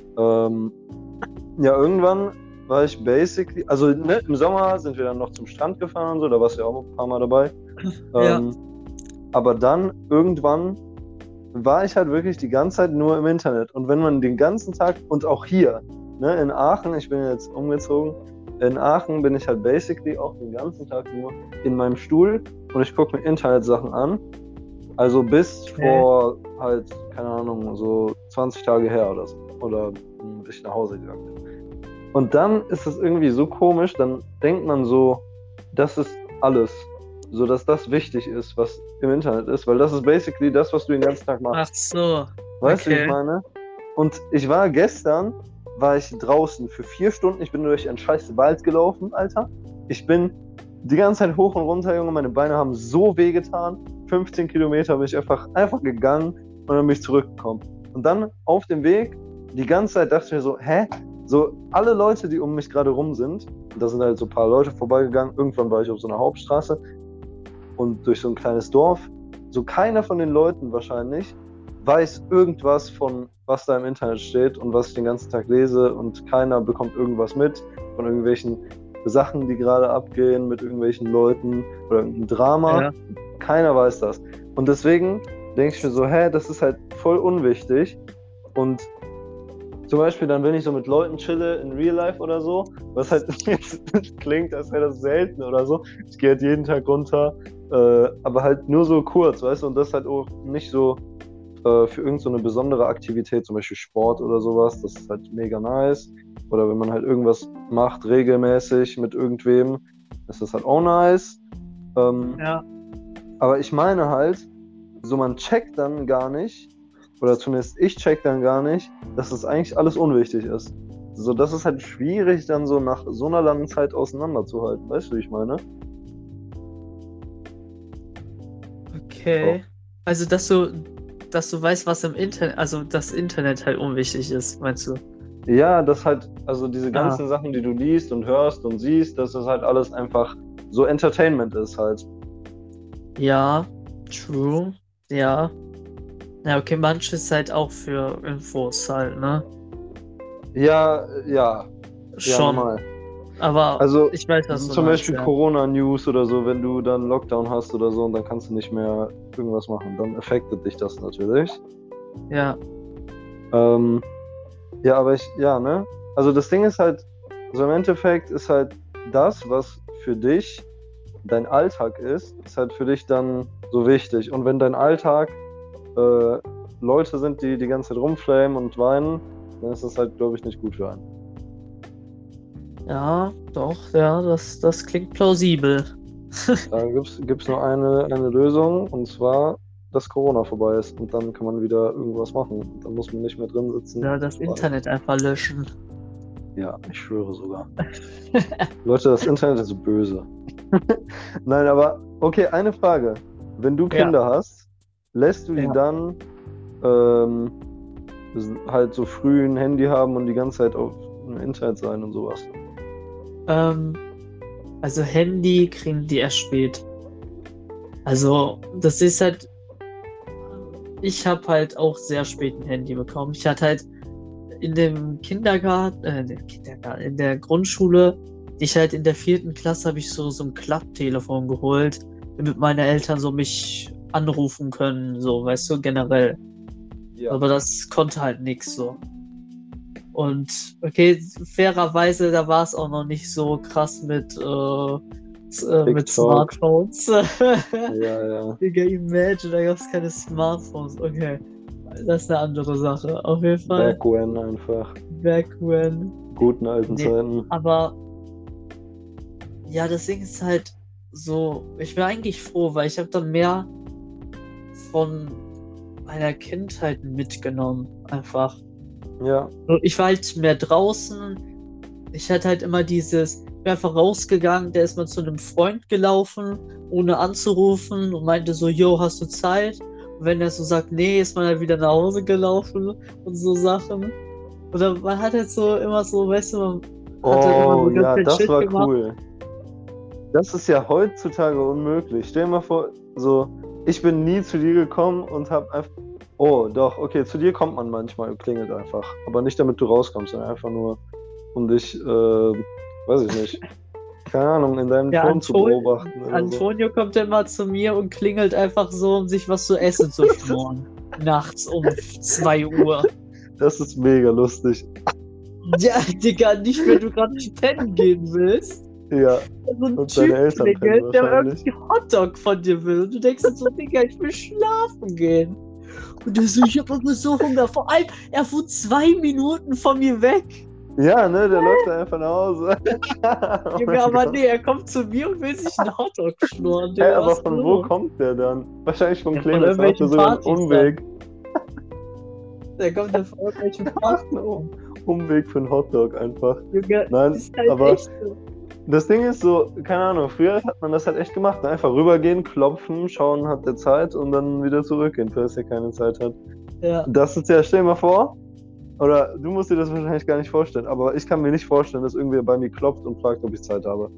ja, irgendwann war ich basically, also ne, im Sommer sind wir dann noch zum Strand gefahren und so, da warst du ja auch ein paar Mal dabei. Ja. Aber dann irgendwann war ich halt wirklich die ganze Zeit nur im Internet. Und wenn man den ganzen Tag, und auch hier, ne, in Aachen, ich bin jetzt umgezogen, in Aachen bin ich halt basically auch den ganzen Tag nur in meinem Stuhl und ich gucke mir Internetsachen an. Also bis vor halt, keine Ahnung, so 20 Tage her oder so. Oder bis ich nach Hause gegangen bin. Und dann ist es irgendwie so komisch, dann denkt man so, das ist alles. So, dass das wichtig ist, was im Internet ist, weil das ist basically das, was du den ganzen Tag machst. Ach so. Weißt du, wie okay. ich meine? Und ich war gestern, war ich draußen für 4 Stunden, ich bin durch einen scheiß Wald gelaufen, Alter. Ich bin die ganze Zeit hoch und runter, Junge, meine Beine haben so wehgetan. 15 Kilometer bin ich einfach gegangen und dann bin ich zurückgekommen. Und dann auf dem Weg, die ganze Zeit dachte ich mir so, so alle Leute, die um mich gerade rum sind, da sind halt so ein paar Leute vorbeigegangen, irgendwann war ich auf so einer Hauptstraße und durch so ein kleines Dorf, so keiner von den Leuten wahrscheinlich weiß irgendwas von was da im Internet steht und was ich den ganzen Tag lese und keiner bekommt irgendwas mit von irgendwelchen Sachen, die gerade abgehen mit irgendwelchen Leuten oder irgendein Drama. Ja. Keiner weiß das. Und deswegen denke ich mir so, das ist halt voll unwichtig. Und zum Beispiel dann, wenn ich so mit Leuten chille in Real Life oder so, was halt jetzt klingt, als wäre das selten oder so. Ich gehe halt jeden Tag runter, aber halt nur so kurz, weißt du, und das halt auch nicht so für irgend so eine besondere Aktivität, zum Beispiel Sport oder sowas, das ist halt mega nice. Oder wenn man halt irgendwas macht, regelmäßig mit irgendwem, ist das halt auch nice. Ja. Aber ich meine halt, so man checkt dann gar nicht, oder zumindest ich check dann gar nicht, dass das eigentlich alles unwichtig ist. So, das ist halt schwierig, dann so nach so einer langen Zeit auseinanderzuhalten. Weißt du, wie ich meine? Okay. Also, dass du weißt, was im Internet, also das Internet halt unwichtig ist, meinst du? Ja, das halt, also diese ganzen Sachen, die du liest und hörst und siehst, dass das halt alles einfach so Entertainment ist halt. Ja, true. Ja. Ja, okay, manches halt auch für Infos halt, ne? Ja, Schon. normal. Aber Also, ich weiß, was du zum meinst, Beispiel ja. Corona-News oder so, wenn du dann Lockdown hast oder so und dann kannst du nicht mehr irgendwas machen, dann affectet dich das natürlich. Ja. Ja, aber ne? Also das Ding ist halt, so im Endeffekt ist halt das, was für dich dein Alltag ist halt für dich dann so wichtig. Und wenn dein Alltag Leute sind, die die ganze Zeit rumflamen und weinen, dann ist das halt, glaube ich, nicht gut für einen. Ja, doch, ja, das klingt plausibel. Da gibt's nur eine Lösung, und zwar, dass Corona vorbei ist und dann kann man wieder irgendwas machen. Und dann muss man nicht mehr drin sitzen. Ja, das Internet einfach löschen. Ja, ich schwöre sogar. Leute, das Internet ist so böse. Nein, aber okay, eine Frage. Wenn du Kinder hast, lässt du die dann halt so früh ein Handy haben und die ganze Zeit auf dem Internet sein und sowas? Also Handy kriegen die erst spät. Also das ist halt, ich habe halt auch sehr spät ein Handy bekommen. Ich hatte halt in dem in der Grundschule ich halt in der 4. Klasse habe ich so ein Klapptelefon geholt, damit meine Eltern so mich anrufen können, so, weißt du, generell. Ja. Aber das konnte halt nix so. Und okay, fairerweise, da war es auch noch nicht so krass mit TikTok. Smartphones. Ja. Digga, imagine, da gab es keine Smartphones. Okay, das ist eine andere Sache. Auf jeden Fall. Back when einfach. Back when. Guten alten Nee, Zeiten. aber ja, das Ding ist halt so, ich bin eigentlich froh, weil ich habe dann mehr von meiner Kindheit mitgenommen, einfach. Ja. Ich war halt mehr draußen. Ich hatte halt immer ich bin einfach rausgegangen, der ist mal zu einem Freund gelaufen, ohne anzurufen und meinte so, yo, hast du Zeit? Und wenn er so sagt, nee, ist man halt wieder nach Hause gelaufen und so Sachen. Oder man hat halt so immer so, weißt du, man hat halt immer so ganz viel das Shit war gemacht. cool. Das ist ja heutzutage unmöglich. Stell dir mal vor, so, ich bin nie zu dir gekommen und hab einfach. Oh, doch, okay, zu dir kommt man manchmal und klingelt einfach. Aber nicht damit du rauskommst, sondern einfach nur, um dich, weiß ich nicht, keine Ahnung, in deinem Ton zu beobachten. Oder Antonio kommt dann mal zu mir und klingelt einfach so, um sich was zu essen zu schmoren. Nachts um 2 Uhr. Das ist mega lustig. Ja, Digga, nicht wenn du gerade pennen gehen willst. Ja. So ein Und Typ deine Eltern pennen klingelt, der wahrscheinlich. irgendwie Hotdog von dir will. Und du denkst dir so, Digga, ich will schlafen gehen. Und der so, ich hab aber so Hunger. Vor allem, er wohnt 2 Minuten von mir weg. Ja, ne, der läuft dann einfach nach Hause. Oh Junge, mein aber Gott. nee, er kommt zu mir und will sich einen Hotdog schnurren. Hey, Digga, aber was von ist wo los? kommt der dann? Wahrscheinlich von Ja, von Clemens, macht er irgendwelchen sogar einen Partys Umweg. Der kommt ja von irgendwelchen Parken um. Umweg für einen Hotdog einfach. Junge, Nein, ist halt aber echt so. das Ding ist so, keine Ahnung, früher hat man das halt echt gemacht. Ne? Einfach rübergehen, klopfen, schauen, hat der Zeit und dann wieder zurückgehen, falls er keine Zeit hat. Ja. Das ist ja, stell dir mal vor, oder du musst dir das wahrscheinlich gar nicht vorstellen, aber ich kann mir nicht vorstellen, dass irgendwer bei mir klopft und fragt, ob ich Zeit habe.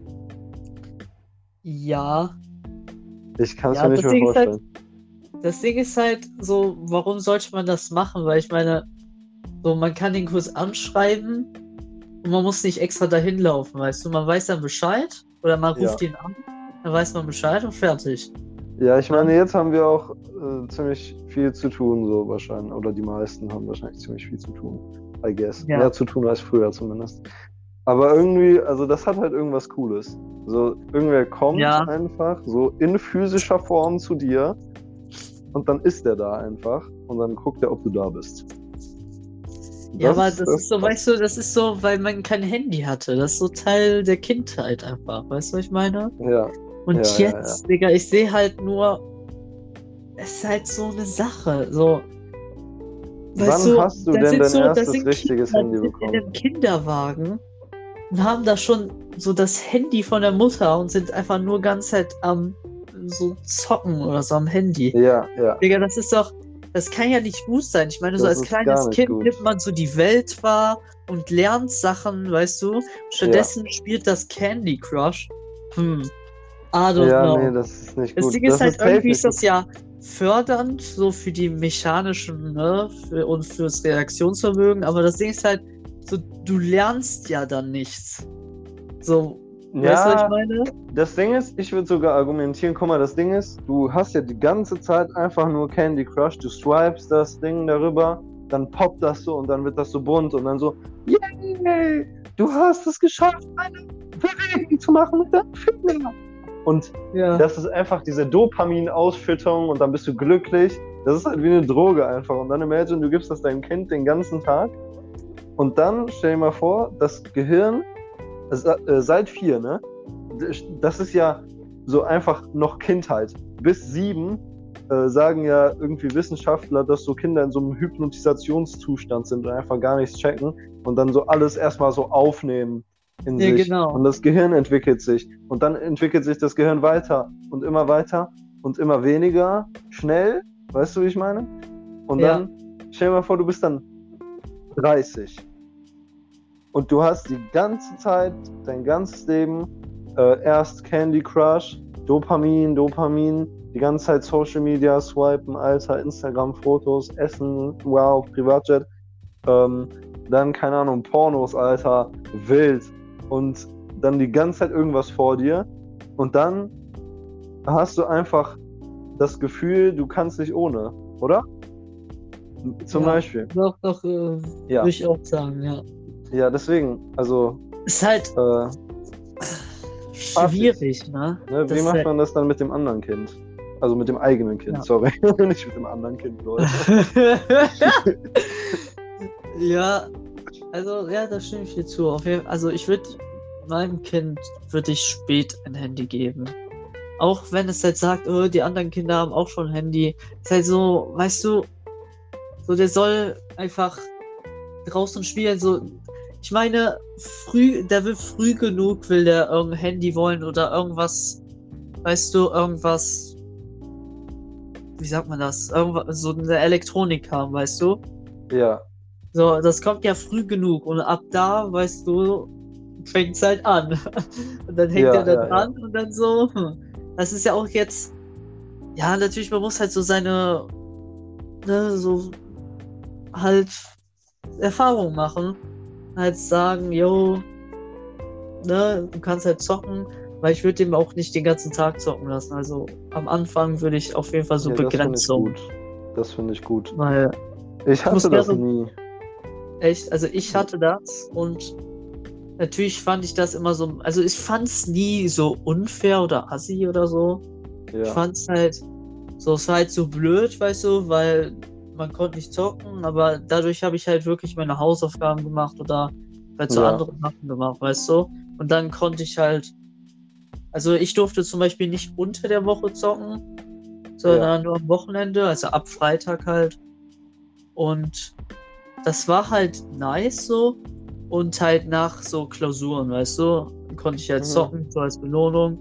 Ja. Ich kann es Ja, mir nicht das mehr Ding ist halt- vorstellen. Das Ding ist halt so, warum sollte man das machen? Weil ich meine, so man kann den Kurs anschreiben und man muss nicht extra dahin laufen, weißt du? Man weiß dann Bescheid oder man ruft ihn an, dann weiß man Bescheid und fertig. Ja, ich meine, jetzt haben wir auch ziemlich viel zu tun, so wahrscheinlich. Oder die meisten haben wahrscheinlich ziemlich viel zu tun, I guess. Ja. Mehr zu tun als früher zumindest. Aber irgendwie, also das hat halt irgendwas Cooles. So, irgendwer kommt Ja. einfach so in physischer Form zu dir und dann ist der da einfach und dann guckt er, ob du da bist. Ja, aber das ist so, krass. weißt du, das ist so, weil man kein Handy hatte. Das ist so Teil der Kindheit einfach, weißt du, was ich meine? Ja, Und Ja, jetzt, Digga, ich sehe halt nur, es ist halt so eine Sache, so. Wann hast du da denn sind dein da erstes sind richtiges Kinder, Handy die sind bekommen? in einem Kinderwagen und haben da schon so das Handy von der Mutter und sind einfach nur ganz halt am so zocken oder so am Handy. Ja. Digga, das kann ja nicht gut sein. Ich meine, so Das als ist gar kleines nicht Kind gut. nimmt man so die Welt wahr und lernt Sachen, weißt du? Stattdessen spielt das Candy Crush. I don't Ja, know. nee, das ist nicht Das gut. Ding ist halt, safe irgendwie nicht ist das ja fördernd, so für die mechanischen, ne, und fürs Reaktionsvermögen, aber das Ding ist halt, so, du lernst ja dann nichts. So, gut. weißt du, was Ja, ich meine? das Ding ist, ich würde sogar argumentieren, guck mal, das Ding ist, du hast ja die ganze Zeit einfach nur Candy Crush, du swipest das Ding darüber, dann poppt das so und dann wird das so bunt und dann so, yay, du hast es geschafft, eine Bewegung zu machen mit deinem Finger. Und Ja. das ist einfach diese Dopaminausschüttung und dann bist du glücklich. Das ist halt wie eine Droge einfach. Und dann imagine, du gibst das deinem Kind den ganzen Tag und dann stell dir mal vor, das Gehirn, seit 4, ne? Das ist ja so einfach noch Kindheit. Bis 7 sagen ja irgendwie Wissenschaftler, dass so Kinder in so einem Hypnotisationszustand sind und einfach gar nichts checken und dann so alles erstmal so aufnehmen in Ja, sich. genau. Und das Gehirn entwickelt sich. Und dann entwickelt sich das Gehirn weiter und immer weniger schnell. Weißt du, wie ich meine? Und Ja. dann, stell dir mal vor, du bist dann 30. Und du hast die ganze Zeit, dein ganzes Leben, erst Candy Crush, Dopamin, die ganze Zeit Social Media, swipen, Alter, Instagram-Fotos, Essen, wow, Privatjet, dann, keine Ahnung, Pornos, Alter, wild. Und dann die ganze Zeit irgendwas vor dir und dann hast du einfach das Gefühl, du kannst nicht ohne, oder? Zum Beispiel. Doch, Ja. würde ich auch sagen, ja. Ja, deswegen, also Ist halt schwierig, ne? Wie Das macht halt- man das dann mit dem anderen Kind? Also mit dem eigenen Kind, Ja. sorry. Nicht mit dem anderen Kind, Leute. Ja, also ja, da stimme ich dir zu. Also ich würde meinem Kind spät ein Handy geben. Auch wenn es halt sagt, oh, die anderen Kinder haben auch schon ein Handy. Ist halt so, weißt du, so der soll einfach draußen spielen. So, ich meine, der will früh genug, will der irgendein Handy wollen oder irgendwas, weißt du, irgendwas, wie sagt man das? Irgendwas, so eine Elektronik haben, weißt du? Ja. So, das kommt ja früh genug und ab da, weißt du, fängt es halt an. Und dann hängt er da dran und dann so. Das ist ja auch jetzt, ja, natürlich, man muss halt so seine, ne, so halt Erfahrung machen. Halt sagen, yo, ne, du kannst halt zocken, weil ich würde dem auch nicht den ganzen Tag zocken lassen. Also am Anfang würde ich auf jeden Fall so Begrenzung. Das finde ich gut. Weil ich hatte das nie. Echt, also ich hatte das und natürlich fand ich das immer so, also ich fand es nie so unfair oder assi oder so. Ja. Ich fand es halt so, es war halt so blöd, weißt du, weil man konnte nicht zocken, aber dadurch habe ich halt wirklich meine Hausaufgaben gemacht oder halt so andere Sachen gemacht, weißt du. Und dann konnte ich halt, also ich durfte zum Beispiel nicht unter der Woche zocken, sondern nur am Wochenende, also ab Freitag halt. Und das war halt nice so. Und halt nach so Klausuren, weißt du, konnte ich halt zocken, so als Belohnung.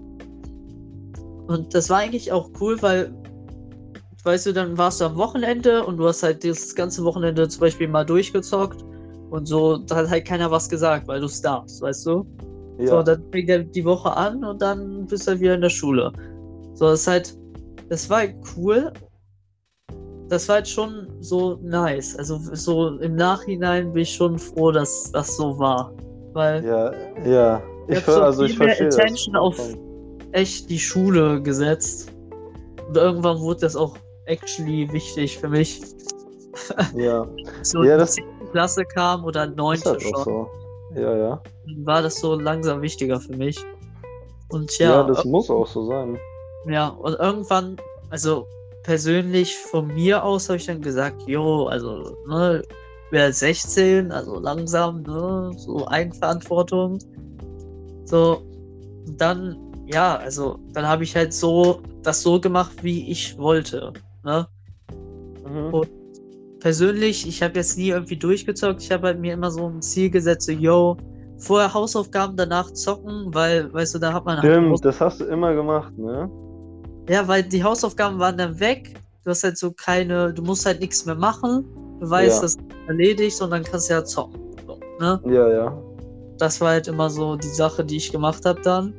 Und das war eigentlich auch cool, weil, weißt du, dann warst du am Wochenende und du hast halt das ganze Wochenende zum Beispiel mal durchgezockt und so, da hat halt keiner was gesagt, weil du es darfst, weißt du? Ja. So, dann fängt er die Woche an und dann bist du halt wieder in der Schule. So, das war halt cool. Das war halt schon so nice. Also so im Nachhinein bin ich schon froh, dass das so war. Weil ja. Ich verstehe Attention auf echt die Schule gesetzt. Und irgendwann wurde das auch actually wichtig für mich. Ja. So die 10. Klasse kam oder 9. Halt schon. So. Ja. Dann war das so langsam wichtiger für mich. Und ja, das muss auch so sein. Ja, und irgendwann, also persönlich von mir aus habe ich dann gesagt, also, ne, ich wäre 16, also langsam, ne, so Eigenverantwortung. So, und dann, also, dann habe ich halt das so gemacht, wie ich wollte, ne. Und persönlich, ich habe jetzt nie irgendwie durchgezockt, ich habe halt mir immer so ein Ziel gesetzt, so, vorher Hausaufgaben, danach zocken, weil, weißt du, da hat man... Stimmt, das hast du immer gemacht, ne? Ja, weil die Hausaufgaben waren dann weg. Du hast halt so du musst halt nichts mehr machen. Du weißt, das ist erledigt und dann kannst du ja zocken. So, ne? Ja. Das war halt immer so die Sache, die ich gemacht habe dann.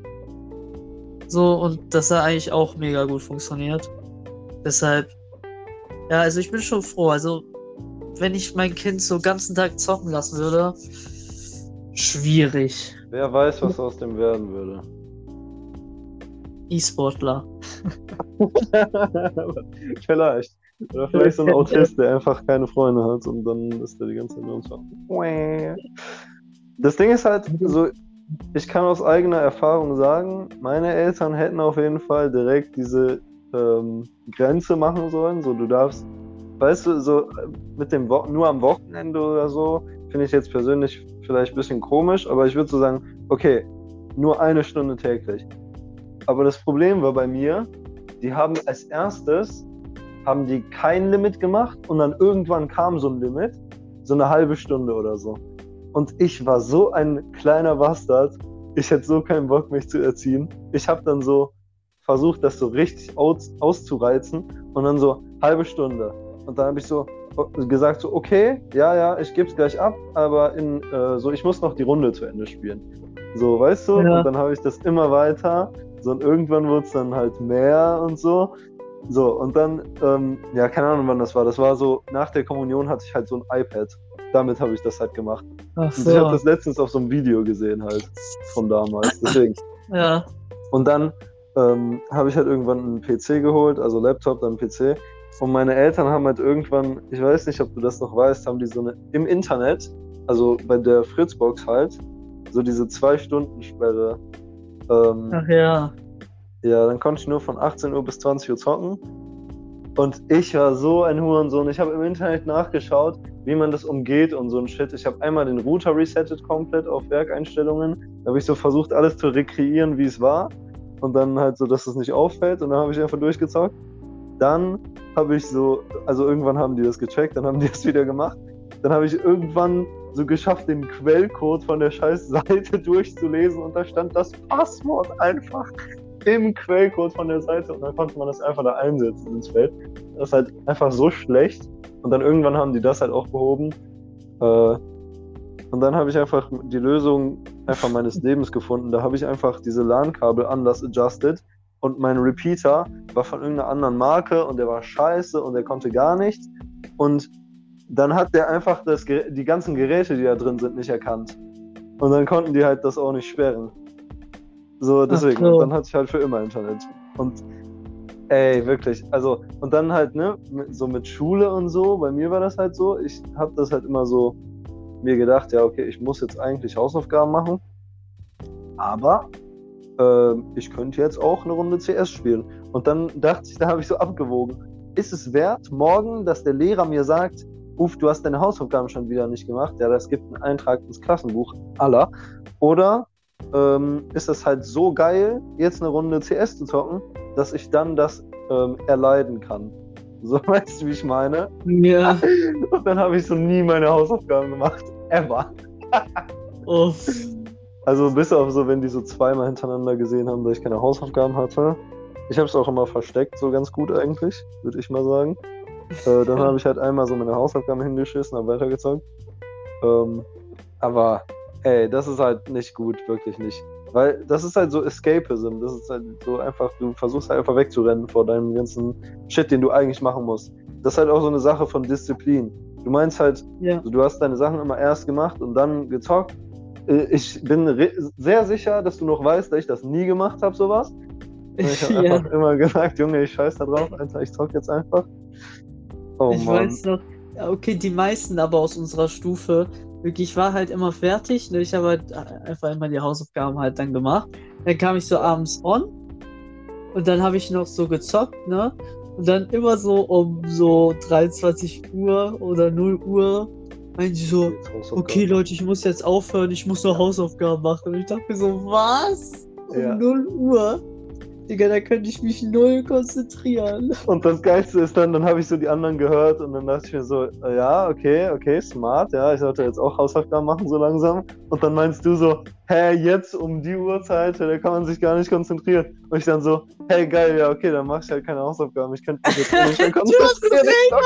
So, und das hat eigentlich auch mega gut funktioniert. Deshalb, ja, also ich bin schon froh. Also, wenn ich mein Kind so den ganzen Tag zocken lassen würde, schwierig. Wer weiß, was aus dem werden würde. E-Sportler. Vielleicht. Oder vielleicht so ein Autist, der einfach keine Freunde hat und dann ist er die ganze Zeit nur am. Das Ding ist halt, so, ich kann aus eigener Erfahrung sagen, meine Eltern hätten auf jeden Fall direkt diese Grenze machen sollen. So, du darfst, weißt du, so mit dem nur am Wochenende oder so, finde ich jetzt persönlich vielleicht ein bisschen komisch, aber ich würde so sagen, okay, nur 1 Stunde täglich. Aber das Problem war bei mir, die haben als erstes kein Limit gemacht und dann irgendwann kam so ein Limit, so eine halbe Stunde oder so. Und ich war so ein kleiner Bastard, ich hätte so keinen Bock, mich zu erziehen. Ich habe dann so versucht, das so richtig auszureizen und dann so halbe Stunde. Und dann habe ich so gesagt, so okay, ja, ich gebe es gleich ab, aber ich muss noch die Runde zu Ende spielen. So, weißt du? Ja. Und dann habe ich das immer weiter. So, und irgendwann wurde es dann halt mehr und so. So, und dann, keine Ahnung, wann das war. Das war so, nach der Kommunion hatte ich halt so ein iPad. damit habe ich das halt gemacht. Ach Und ich habe so. das letztens auf so einem Video gesehen halt, von damals, deswegen. Ja. Und dann habe ich halt irgendwann einen PC geholt, also Laptop, dann PC. Und meine Eltern haben halt irgendwann, ich weiß nicht, ob du das noch weißt, haben die so eine, im Internet, also bei der Fritzbox halt, so diese 2-Stunden-Sperre. Ach ja. Ja, dann konnte ich nur von 18 Uhr bis 20 Uhr zocken. Und ich war so ein Hurensohn. Ich habe im Internet nachgeschaut, wie man das umgeht und so ein Shit. Ich habe einmal den Router resettet komplett auf Werkeinstellungen. Da habe ich so versucht, alles zu rekreieren, wie es war. Und dann halt so, dass es nicht auffällt. Und dann habe ich einfach durchgezockt. Dann habe ich so, also irgendwann haben die das gecheckt, dann haben die das wieder gemacht. Dann habe ich irgendwann so geschafft, den Quellcode von der scheiß Seite durchzulesen. Und da stand das Passwort einfach im Quellcode von der Seite und dann konnte man das einfach da einsetzen ins Feld. Das ist halt einfach so schlecht und dann irgendwann haben die das halt auch behoben und dann habe ich einfach die Lösung einfach meines Lebens gefunden. Da habe ich einfach diese LAN-Kabel anders adjusted und mein Repeater war von irgendeiner anderen Marke und der war scheiße und der konnte gar nichts und dann hat der einfach die ganzen Geräte, die da drin sind, nicht erkannt und dann konnten die halt das auch nicht sperren. So, deswegen. Ach so. Und dann hatte ich halt für immer Internet. Und ey, wirklich. Also, und dann halt, ne, so mit Schule und so, bei mir war das halt so, ich habe das halt immer so mir gedacht, ja, okay, ich muss jetzt eigentlich Hausaufgaben machen, aber ich könnte jetzt auch eine Runde CS spielen. Und dann dachte ich, da habe ich so abgewogen, ist es wert, morgen, dass der Lehrer mir sagt, uff, du hast deine Hausaufgaben schon wieder nicht gemacht, ja, das gibt einen Eintrag ins Klassenbuch aller, oder ist das halt so geil, jetzt eine Runde CS zu zocken, dass ich dann das erleiden kann. So, weißt du, wie ich meine? Ja. Und dann habe ich so nie meine Hausaufgaben gemacht. Ever. Uff. Also bis auf so, wenn die so zweimal hintereinander gesehen haben, dass ich keine Hausaufgaben hatte. Ich habe es auch immer versteckt, so ganz gut eigentlich, würde ich mal sagen. Dann habe ich halt einmal so meine Hausaufgaben hingeschissen, habe weitergezockt. Aber ey, das ist halt nicht gut, wirklich nicht. Weil das ist halt so Escapism, das ist halt so einfach, du versuchst halt einfach wegzurennen vor deinem ganzen Shit, den du eigentlich machen musst. Das ist halt auch so eine Sache von Disziplin. Du meinst halt, Ja. du hast deine Sachen immer erst gemacht und dann gezockt. Ich bin sehr sicher, dass du noch weißt, dass ich das nie gemacht habe, sowas. Und ich habe Ja. einfach immer gesagt, Junge, ich scheiß da drauf, Alter, ich zock jetzt einfach. Oh Ich Mann. weiß noch, ja, okay, die meisten aber aus unserer Stufe, wirklich, ich war halt immer fertig, ne? Ich habe halt einfach immer die Hausaufgaben halt dann gemacht. Dann kam ich so abends on und dann habe ich noch so gezockt, ne? Und dann immer so um so 23 Uhr oder 0 Uhr meinen die so, okay Leute, ich muss jetzt aufhören, ich muss noch Hausaufgaben machen. Und ich dachte mir so, was? Um Ja. 0 Uhr? Digga, da könnte ich mich null konzentrieren. Und das Geilste ist dann habe ich so die anderen gehört und dann dachte ich mir so, ja, okay, smart, ja, ich sollte jetzt auch Hausaufgaben machen so langsam. Und dann meinst du so, hä, jetzt um die Uhrzeit, da kann man sich gar nicht konzentrieren. Und ich dann so, hey, geil, ja, okay, dann mach ich halt keine Hausaufgaben, ich könnte mich jetzt nicht mehr konzentrieren.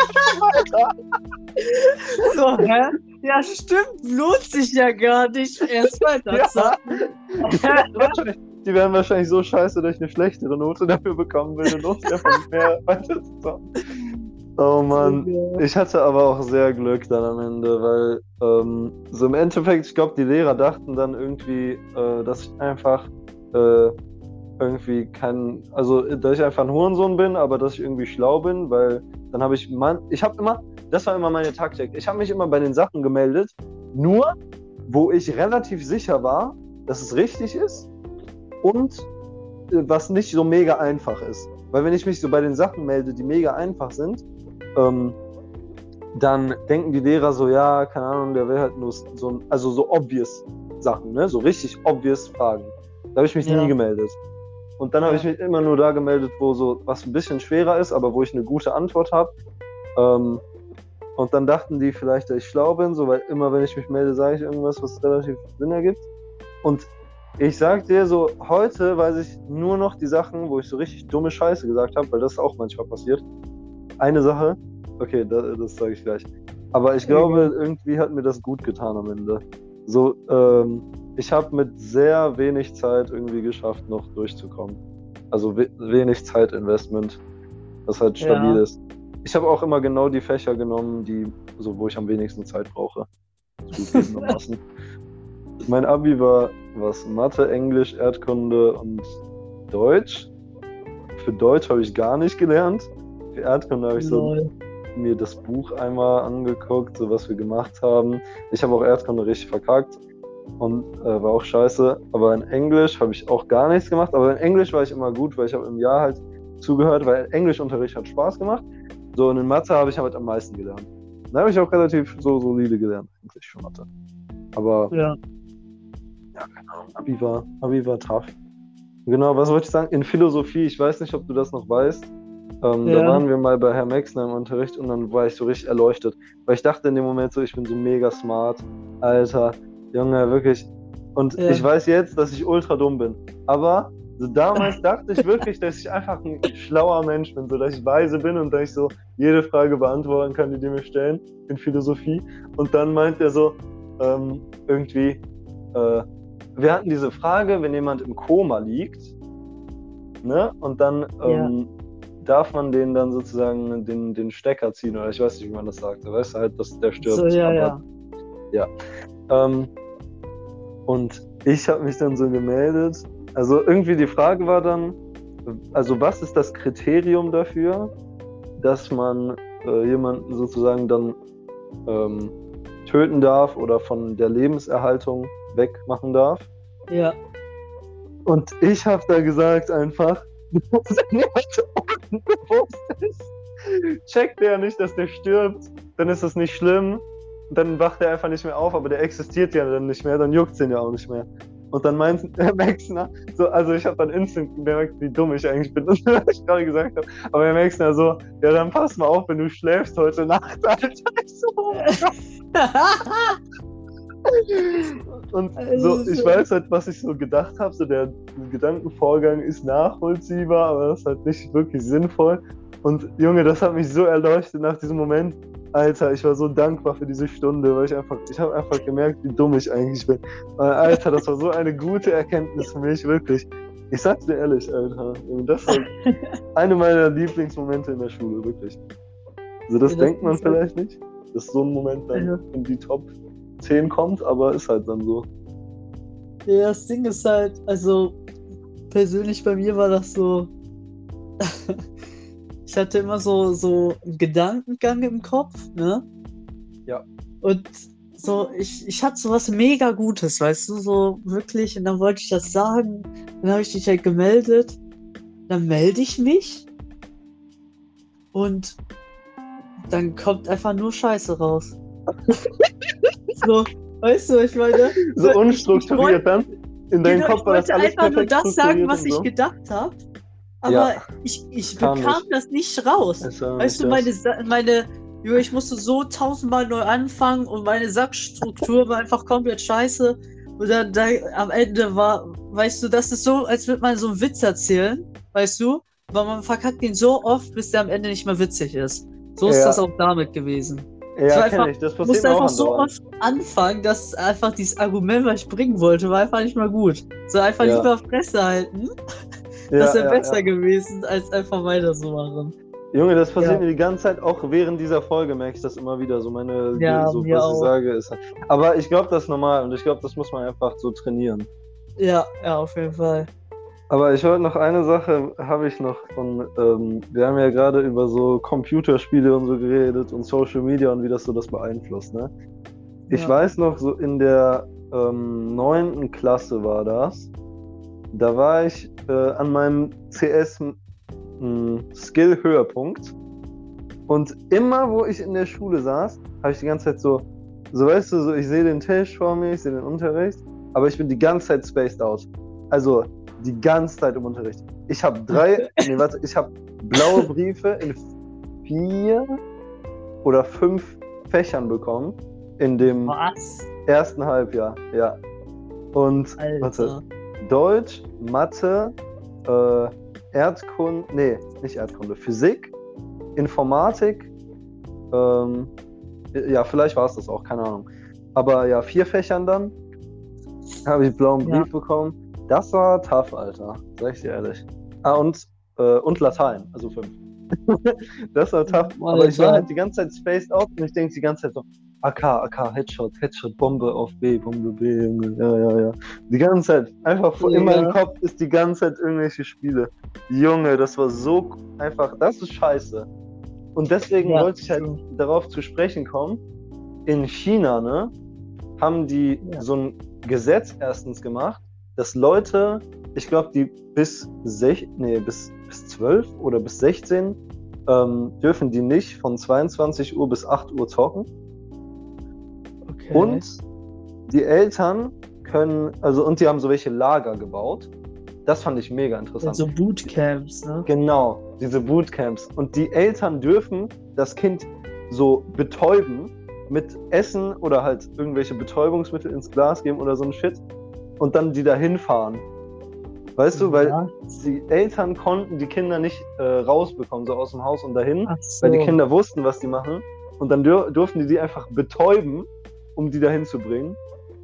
So, hä? Ja, stimmt, lohnt sich ja gar nicht. Erst weiter Ja. zocken. Die wären wahrscheinlich so scheiße, dass ich eine schlechtere Note dafür bekommen würde, Lust einfach nicht mehr weiter zu zocken. Oh Mann. Ich hatte aber auch sehr Glück dann am Ende, weil so im Endeffekt, ich glaube, die Lehrer dachten dann irgendwie, dass ich einfach irgendwie dass ich einfach ein Hurensohn bin, aber dass ich irgendwie schlau bin, weil dann habe das war immer meine Taktik. Ich habe mich immer bei den Sachen gemeldet, nur wo ich relativ sicher war, dass es richtig ist und was nicht so mega einfach ist. Weil wenn ich mich so bei den Sachen melde, die mega einfach sind, dann denken die Lehrer so, ja, keine Ahnung, der will halt nur so obvious Sachen, ne? So richtig obvious Fragen. Da habe ich mich nie gemeldet. Und dann habe ich mich immer nur da gemeldet, wo so was ein bisschen schwerer ist, aber wo ich eine gute Antwort habe. Und dann dachten die vielleicht, dass ich schlau bin, so, weil immer, wenn ich mich melde, sage ich irgendwas, was relativ Sinn ergibt. Und ich sag dir so, heute weiß ich nur noch die Sachen, wo ich so richtig dumme Scheiße gesagt habe, weil das auch manchmal passiert. Eine Sache, okay, das sage ich gleich. Aber ich glaube, irgendwie hat mir das gut getan am Ende. So, ich habe mit sehr wenig Zeit irgendwie geschafft, noch durchzukommen. Also wenig Zeitinvestment, was halt stabil ist. ich habe auch immer genau die Fächer genommen, wo ich am wenigsten Zeit brauche. Zugegebenermaßen. Mein Abi war Mathe, Englisch, Erdkunde und Deutsch. Für Deutsch habe ich gar nicht gelernt. Für Erdkunde habe ich mir das Buch einmal angeguckt, so was wir gemacht haben. Ich habe auch Erdkunde richtig verkackt und war auch scheiße. Aber in Englisch habe ich auch gar nichts gemacht. Aber in Englisch war ich immer gut, weil ich habe im Jahr halt zugehört, weil Englischunterricht hat Spaß gemacht. So, und in Mathe habe ich halt am meisten gelernt. Da habe ich auch relativ so solide gelernt, eigentlich für Mathe. Aber ja, keine Ahnung, Abi war tough. Genau, was wollte ich sagen? In Philosophie, ich weiß nicht, ob du das noch weißt. Da waren wir mal bei Herrn Mexner im Unterricht und dann war ich so richtig erleuchtet. Weil ich dachte in dem Moment so, ich bin so mega smart. Alter, Junge, wirklich. Und ich weiß jetzt, dass ich ultra dumm bin. Aber so damals dachte ich wirklich, dass ich einfach ein schlauer Mensch bin. So, dass ich weise bin und dass ich so jede Frage beantworten kann, die mir stellen in Philosophie. Und dann meint er so, irgendwie, wir hatten diese Frage, wenn jemand im Koma liegt, ne, und dann darf man den dann sozusagen den Stecker ziehen, oder ich weiß nicht, wie man das sagt, weißt du halt, dass der stirbt. So, ja. Und ich habe mich dann so gemeldet, also irgendwie die Frage war dann, also was ist das Kriterium dafür, dass man jemanden sozusagen dann töten darf oder von der Lebenserhaltung wegmachen darf. Ja. Und ich habe da gesagt einfach, wenn jemand unbewusst ist, checkt der nicht, dass der stirbt, dann ist das nicht schlimm, dann wacht er einfach nicht mehr auf, aber der existiert ja dann nicht mehr, dann juckt es ihn ja auch nicht mehr. Und dann meint Herr Mexner, so, also ich habe dann instant gemerkt, wie dumm ich eigentlich bin, was ich gerade gesagt habe. Aber Herr Mexner so, ja dann pass mal auf, wenn du schläfst heute Nacht, Alter. Und so, ich weiß halt, was ich so gedacht habe, so der Gedankenvorgang ist nachvollziehbar, aber das ist halt nicht wirklich sinnvoll. Und Junge, das hat mich so erleuchtet nach diesem Moment. Alter, ich war so dankbar für diese Stunde, weil ich habe einfach gemerkt, wie dumm ich eigentlich bin. Alter, das war so eine gute Erkenntnis für mich, wirklich. Ich sag's dir ehrlich, Alter. Das war eine meiner Lieblingsmomente in der Schule, wirklich. Also das denkt man vielleicht nicht, dass so ein Moment dann in die Top 10 kommt, aber ist halt dann so. Ja, das Ding ist halt, also persönlich bei mir war das so, ich hatte immer so einen Gedankengang im Kopf, ne? Ja. Und so, ich hatte so was mega Gutes, weißt du, so wirklich, und dann wollte ich das sagen, dann habe ich dich halt gemeldet, dann melde ich mich und dann kommt einfach nur Scheiße raus. So, weißt du, ich meine... So unstrukturiert dann? In deinem Kopf war das alles perfekt. Ich wollte einfach nur das sagen, was ich gedacht habe. Aber ich bekam das nicht raus. Weißt du, ich musste so 1000-mal neu anfangen und meine Satzstruktur war einfach komplett scheiße. Und dann am Ende war, weißt du, das ist so, als würde man so einen Witz erzählen, weißt du? Aber man verkackt ihn so oft, bis der am Ende nicht mehr witzig ist. So ist das auch damit gewesen. Ja, kenn ich. Das passiert musste einfach so oft anfangen, dass einfach dieses Argument, was ich bringen wollte, war einfach nicht mal gut. So einfach lieber Fresse halten. Das wäre besser gewesen, als einfach weiter so machen. Junge, das passiert mir die ganze Zeit, auch während dieser Folge merke ich das immer wieder, so meine, so was ich sage ist. Aber ich glaube, das ist normal und ich glaube, das muss man einfach so trainieren. Ja, auf jeden Fall. Aber ich wollte noch eine Sache, habe ich noch von, wir haben ja gerade über so Computerspiele und so geredet und Social Media und wie das so das beeinflusst, ne? Ich weiß noch, so in der 9. Klasse war das, da war ich an meinem CS-Skill-Höhepunkt und immer, wo ich in der Schule saß, habe ich die ganze Zeit so weißt du, so ich sehe den Tisch vor mir, ich sehe den Unterricht, aber ich bin die ganze Zeit spaced out. Also die ganze Zeit im Unterricht. Ich habe ich habe blaue Briefe in 4 oder 5 Fächern bekommen in dem ersten Halbjahr, ja. Und Deutsch, Mathe, nicht Erdkunde, Physik, Informatik, vielleicht war es das auch, keine Ahnung. Aber ja, 4 Fächern dann habe ich blauen Brief bekommen. Das war tough, Alter, sag ich dir ehrlich. Und Latein, also 5. Das war tough. Aber ich war halt die ganze Zeit spaced out und ich denke die ganze Zeit so, AK, Headshot, Bombe auf B, Bombe B, Junge. Ja. Die ganze Zeit, einfach in meinem Kopf ist die ganze Zeit irgendwelche Spiele. Junge, das war so einfach, das ist scheiße. Und deswegen wollte ich halt darauf zu sprechen kommen. In China, ne, haben die so ein Gesetz erstens gemacht, dass Leute, ich glaube, die bis 12 oder bis 16 dürfen die nicht von 22 Uhr bis 8 Uhr zocken. Okay. Und die Eltern können, und die haben so welche Lager gebaut. Das fand ich mega interessant. So Bootcamps, ne? Genau, diese Bootcamps. Und die Eltern dürfen das Kind so betäuben mit Essen oder halt irgendwelche Betäubungsmittel ins Glas geben oder so ein Shit und dann die da hinfahren. Weißt du, weil die Eltern konnten die Kinder nicht rausbekommen, so aus dem Haus und dahin, weil die Kinder wussten, was die machen. Und dann durften die einfach betäuben, um die dahin zu bringen.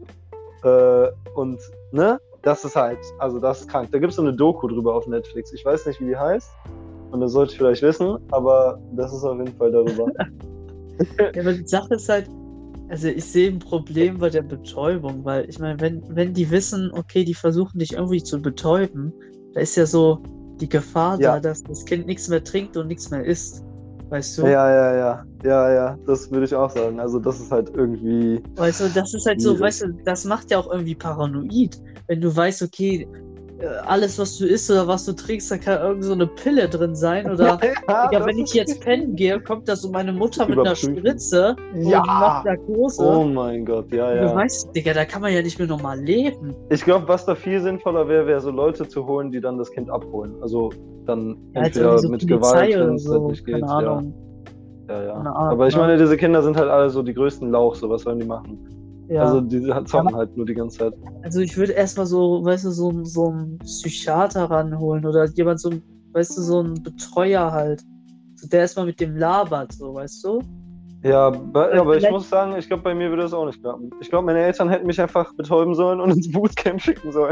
Und, ne, das ist halt, das ist krank. Da gibt es so eine Doku drüber auf Netflix. Ich weiß nicht, wie die heißt. Und das sollte ich vielleicht wissen, aber das ist auf jeden Fall darüber. Ja, aber die Sache ist halt, ich sehe ein Problem bei der Betäubung, weil ich meine, wenn die wissen, okay, die versuchen dich irgendwie zu betäuben, da ist ja so die Gefahr da, dass das Kind nichts mehr trinkt und nichts mehr isst. Weißt du? Ja, das würde ich auch sagen. Also das ist halt irgendwie... Weißt du, das ist halt so, weißt du, das macht ja auch irgendwie paranoid. Wenn du weißt, okay, alles, was du isst oder was du trinkst, da kann irgend so eine Pille drin sein. Oder Digga, wenn ich jetzt pennen gehe, kommt da so meine Mutter mit einer Spritze und macht Narkose. Oh mein Gott, ja. Du weißt, Digga, da kann man ja nicht mehr normal leben. Ich glaube, was da viel sinnvoller wäre, so Leute zu holen, die dann das Kind abholen. Also dann entweder so mit Gewalt, wenn es so, nicht geht. Ahnung. Ja. Aber ich meine, diese Kinder sind halt alle so die größten Lauch, so was sollen die machen? Ja. Also die zocken halt nur die ganze Zeit. Also ich würde erstmal so, weißt du, so einen Psychiater ranholen oder jemand so, weißt du, so einen Betreuer halt. So, der erstmal mit dem labert, so, weißt du? Ja, aber ich muss sagen, ich glaube, bei mir würde das auch nicht klappen. Ich glaube, meine Eltern hätten mich einfach betäuben sollen und ins Bootcamp schicken sollen.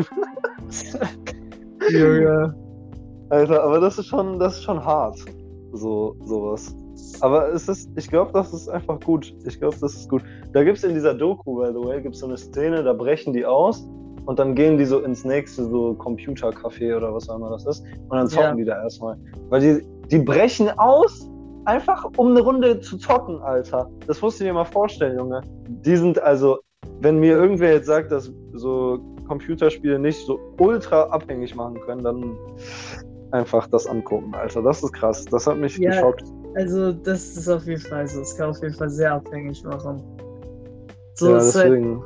Ja. Alter, aber das ist schon hart. Sowas. Aber ich glaube, das ist einfach gut. Da gibt es in dieser Doku, by the way, so eine Szene, da brechen die aus und dann gehen die so ins nächste so Computercafé oder was auch immer das ist und dann zocken die da erstmal. Weil die brechen aus, einfach um eine Runde zu zocken, Alter. Das musst du dir mal vorstellen, Junge. Die sind wenn mir irgendwer jetzt sagt, dass so Computerspiele nicht so ultra abhängig machen können, dann einfach das angucken, Alter. Das ist krass. Das hat mich geschockt. Also, das ist auf jeden Fall so. Das kann auf jeden Fall sehr abhängig machen. So, ja, deswegen.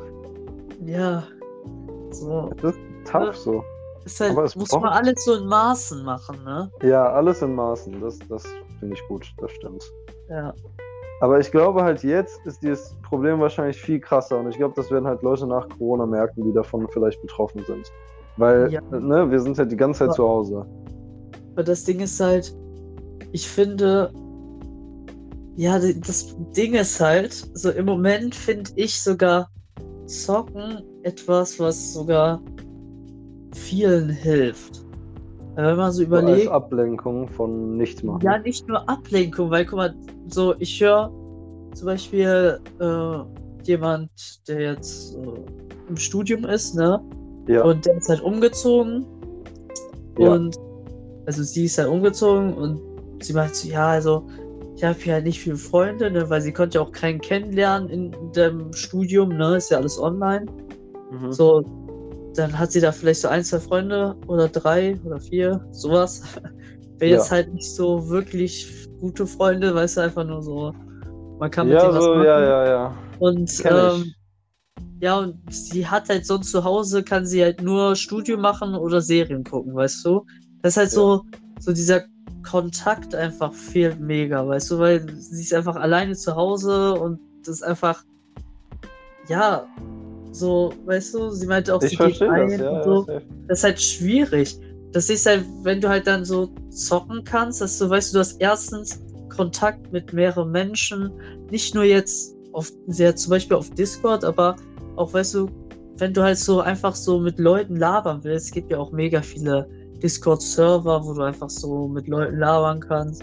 So. Das ist tough so. Ist halt, aber muss man alles so in Maßen machen, ne? Ja, alles in Maßen. Das finde ich gut. Das stimmt. Ja. Aber ich glaube halt, jetzt ist dieses Problem wahrscheinlich viel krasser. Und ich glaube, das werden halt Leute nach Corona merken, die davon vielleicht betroffen sind. Weil, wir sind halt die ganze Zeit zu Hause. Aber das Ding ist halt, ich finde, das Ding ist halt, so im Moment finde ich sogar Zocken etwas, was sogar vielen hilft. Wenn man so überlegt. Als Ablenkung von nichts machen. Ja, nicht nur Ablenkung, weil guck mal, so ich höre zum Beispiel jemand, der jetzt im Studium ist, ne? Ja. Und der ist halt umgezogen. Ja. Und also sie ist halt umgezogen und sie meint so, ich habe hier halt nicht viele Freunde, ne, weil sie konnte ja auch keinen kennenlernen in dem Studium, ne, ist ja alles online. Mhm. So, dann hat sie da vielleicht so 1, 2 Freunde oder 3 oder 4, sowas. Wäre jetzt halt nicht so wirklich gute Freunde, weißt du, einfach nur so, man kann mit denen was machen. Ja. Und und sie hat halt sonst zu Hause, kann sie halt nur Studium machen oder Serien gucken, weißt du? Das ist halt so dieser Kontakt einfach fehlt mega, weißt du, weil sie ist einfach alleine zu Hause und das ist einfach, so, weißt du, sie meinte auch, sie geht ein und so. Das ist halt schwierig. Das ist halt, wenn du halt dann so zocken kannst, dass du, weißt du, hast erstens Kontakt mit mehreren Menschen, nicht nur jetzt zum Beispiel auf Discord, aber auch, weißt du, wenn du halt so einfach so mit Leuten labern willst, es gibt ja auch mega viele Discord-Server, wo du einfach so mit Leuten labern kannst.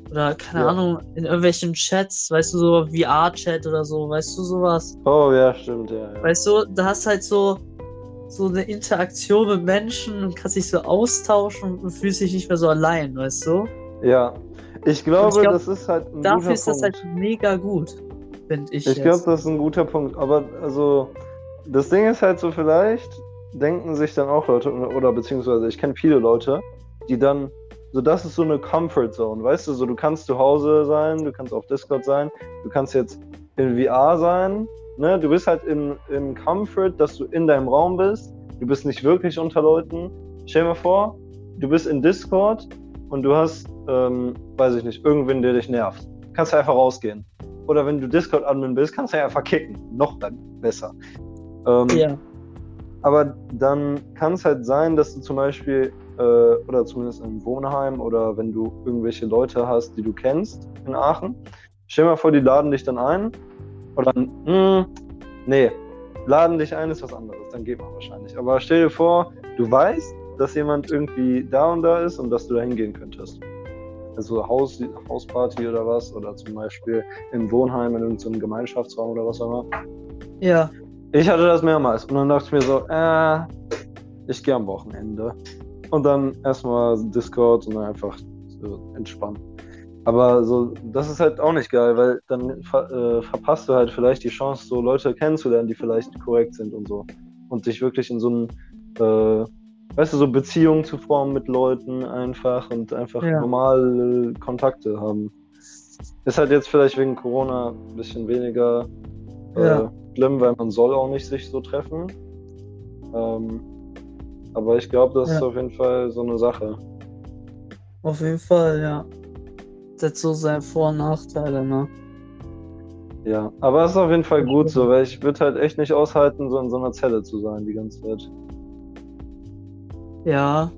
Oder, keine Ja. Ahnung, in irgendwelchen Chats, weißt du, so VR-Chat oder so, weißt du, sowas. Oh, ja, stimmt, ja. Weißt du, da hast halt so eine Interaktion mit Menschen und kannst dich so austauschen und fühlst dich nicht mehr so allein, weißt du? Ja. Ich Und glaube, glaub, das ist halt ein dafür guter ist das Punkt. halt mega gut, finde ich Ich glaube, jetzt. das ist ein guter Punkt. Aber also, das Ding ist halt so, vielleicht denken sich dann auch Leute, oder beziehungsweise ich kenne viele Leute, die dann, so das ist so eine Comfort Zone, weißt du, so du kannst zu Hause sein, du kannst auf Discord sein, du kannst jetzt in VR sein, ne? Du bist halt im Comfort, dass du in deinem Raum bist, du bist nicht wirklich unter Leuten. Stell dir mal vor, du bist in Discord und du hast, weiß ich nicht, irgendwen, der dich nervt. Kannst du einfach rausgehen. Oder wenn du Discord-Admin bist, kannst du ja einfach kicken. Noch dann besser. Ja, Aber dann kann es halt sein, dass du zum Beispiel, oder zumindest im Wohnheim oder wenn du irgendwelche Leute hast, die du kennst in Aachen, stell dir mal vor, die laden dich dann ein. Oder, nee, laden dich ein ist was anderes, dann geht man wahrscheinlich. Aber stell dir vor, du weißt, dass jemand irgendwie da und da ist und dass du da hingehen könntest. Also Hausparty oder was, oder zum Beispiel im Wohnheim in irgendeinem Gemeinschaftsraum oder was auch immer. ja, Ich hatte das mehrmals und dann dachte ich mir so, ich gehe am Wochenende. Und dann erstmal Discord und dann einfach so entspannen. Aber so, das ist halt auch nicht geil, weil dann verpasst du halt vielleicht die Chance, so Leute kennenzulernen, die vielleicht korrekt sind und so. Und dich wirklich in so einen, weißt du, so Beziehungen zu formen mit Leuten einfach und einfach Ja. normale Kontakte haben. Ist halt jetzt vielleicht wegen Corona ein bisschen weniger Ja. schlimm, weil man soll auch nicht sich so treffen. Aber ich glaube, das ist Ja. auf jeden Fall so eine Sache. Auf jeden Fall, ja. Das hat so seine Vor- und Nachteile, ne? Ja, aber es ist auf jeden Fall gut so, weil ich würde halt echt nicht aushalten, so in so einer Zelle zu sein die ganze Zeit. Ja,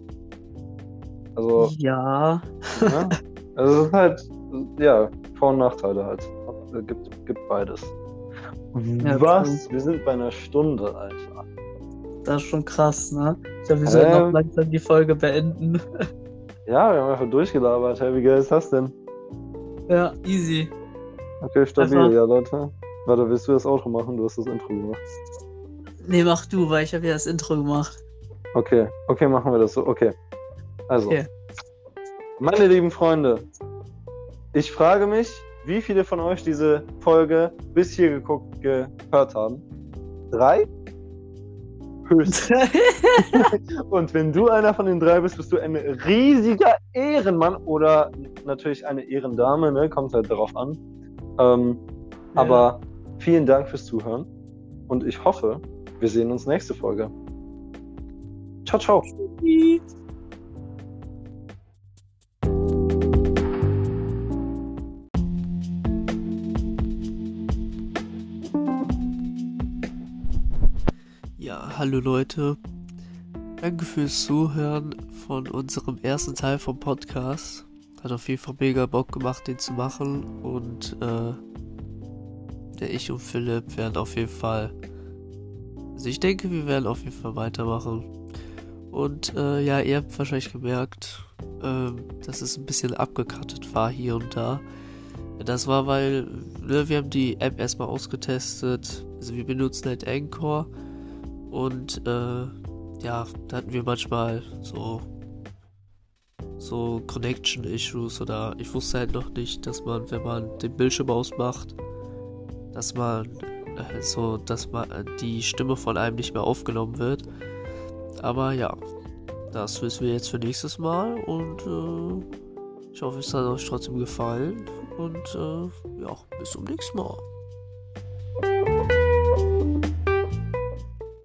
Also, ja. ne? Also es ist halt, ja, Vor- und Nachteile halt. Gibt beides. Ja, Was? Wir sind bei einer Stunde, Alter. Das ist schon krass, ne? Ich glaube, wir sollten auch langsam die Folge beenden. Ja, wir haben einfach durchgelabert. Hey, wie geil ist das denn? Ja, easy. Okay, stabil, Einfach. ja, Leute. Warte, willst du das Outro machen? Du hast das Intro gemacht. Nee, mach du, weil ich habe ja das Intro gemacht. Okay, machen wir das so. Okay. Also, Okay. meine lieben Freunde, ich frage mich, wie viele von euch diese Folge bis hier gehört haben? 3? Höchstens. Und wenn du einer von den 3 bist, bist du ein riesiger Ehrenmann oder natürlich eine Ehrendame, ne? Kommt halt darauf an. Aber vielen Dank fürs Zuhören und ich hoffe, wir sehen uns nächste Folge. Ciao, ciao. Ja, hallo Leute. Danke fürs Zuhören von unserem ersten Teil vom Podcast. Hat auf jeden Fall mega Bock gemacht, den zu machen. Und ich und Philipp werden auf jeden Fall... Also ich denke, wir werden auf jeden Fall weitermachen. Und ja, ihr habt wahrscheinlich gemerkt, dass es ein bisschen abgekattet war hier und da. Das war, weil wir haben die App erstmal ausgetestet. Also wir benutzen halt Anchor. Und ja, da hatten wir manchmal so Connection-Issues oder ich wusste halt noch nicht, dass man, wenn man den Bildschirm ausmacht, dass man die Stimme von einem nicht mehr aufgenommen wird. Aber ja, das wissen wir jetzt für nächstes Mal und ich hoffe, es hat euch trotzdem gefallen und ja, bis zum nächsten Mal.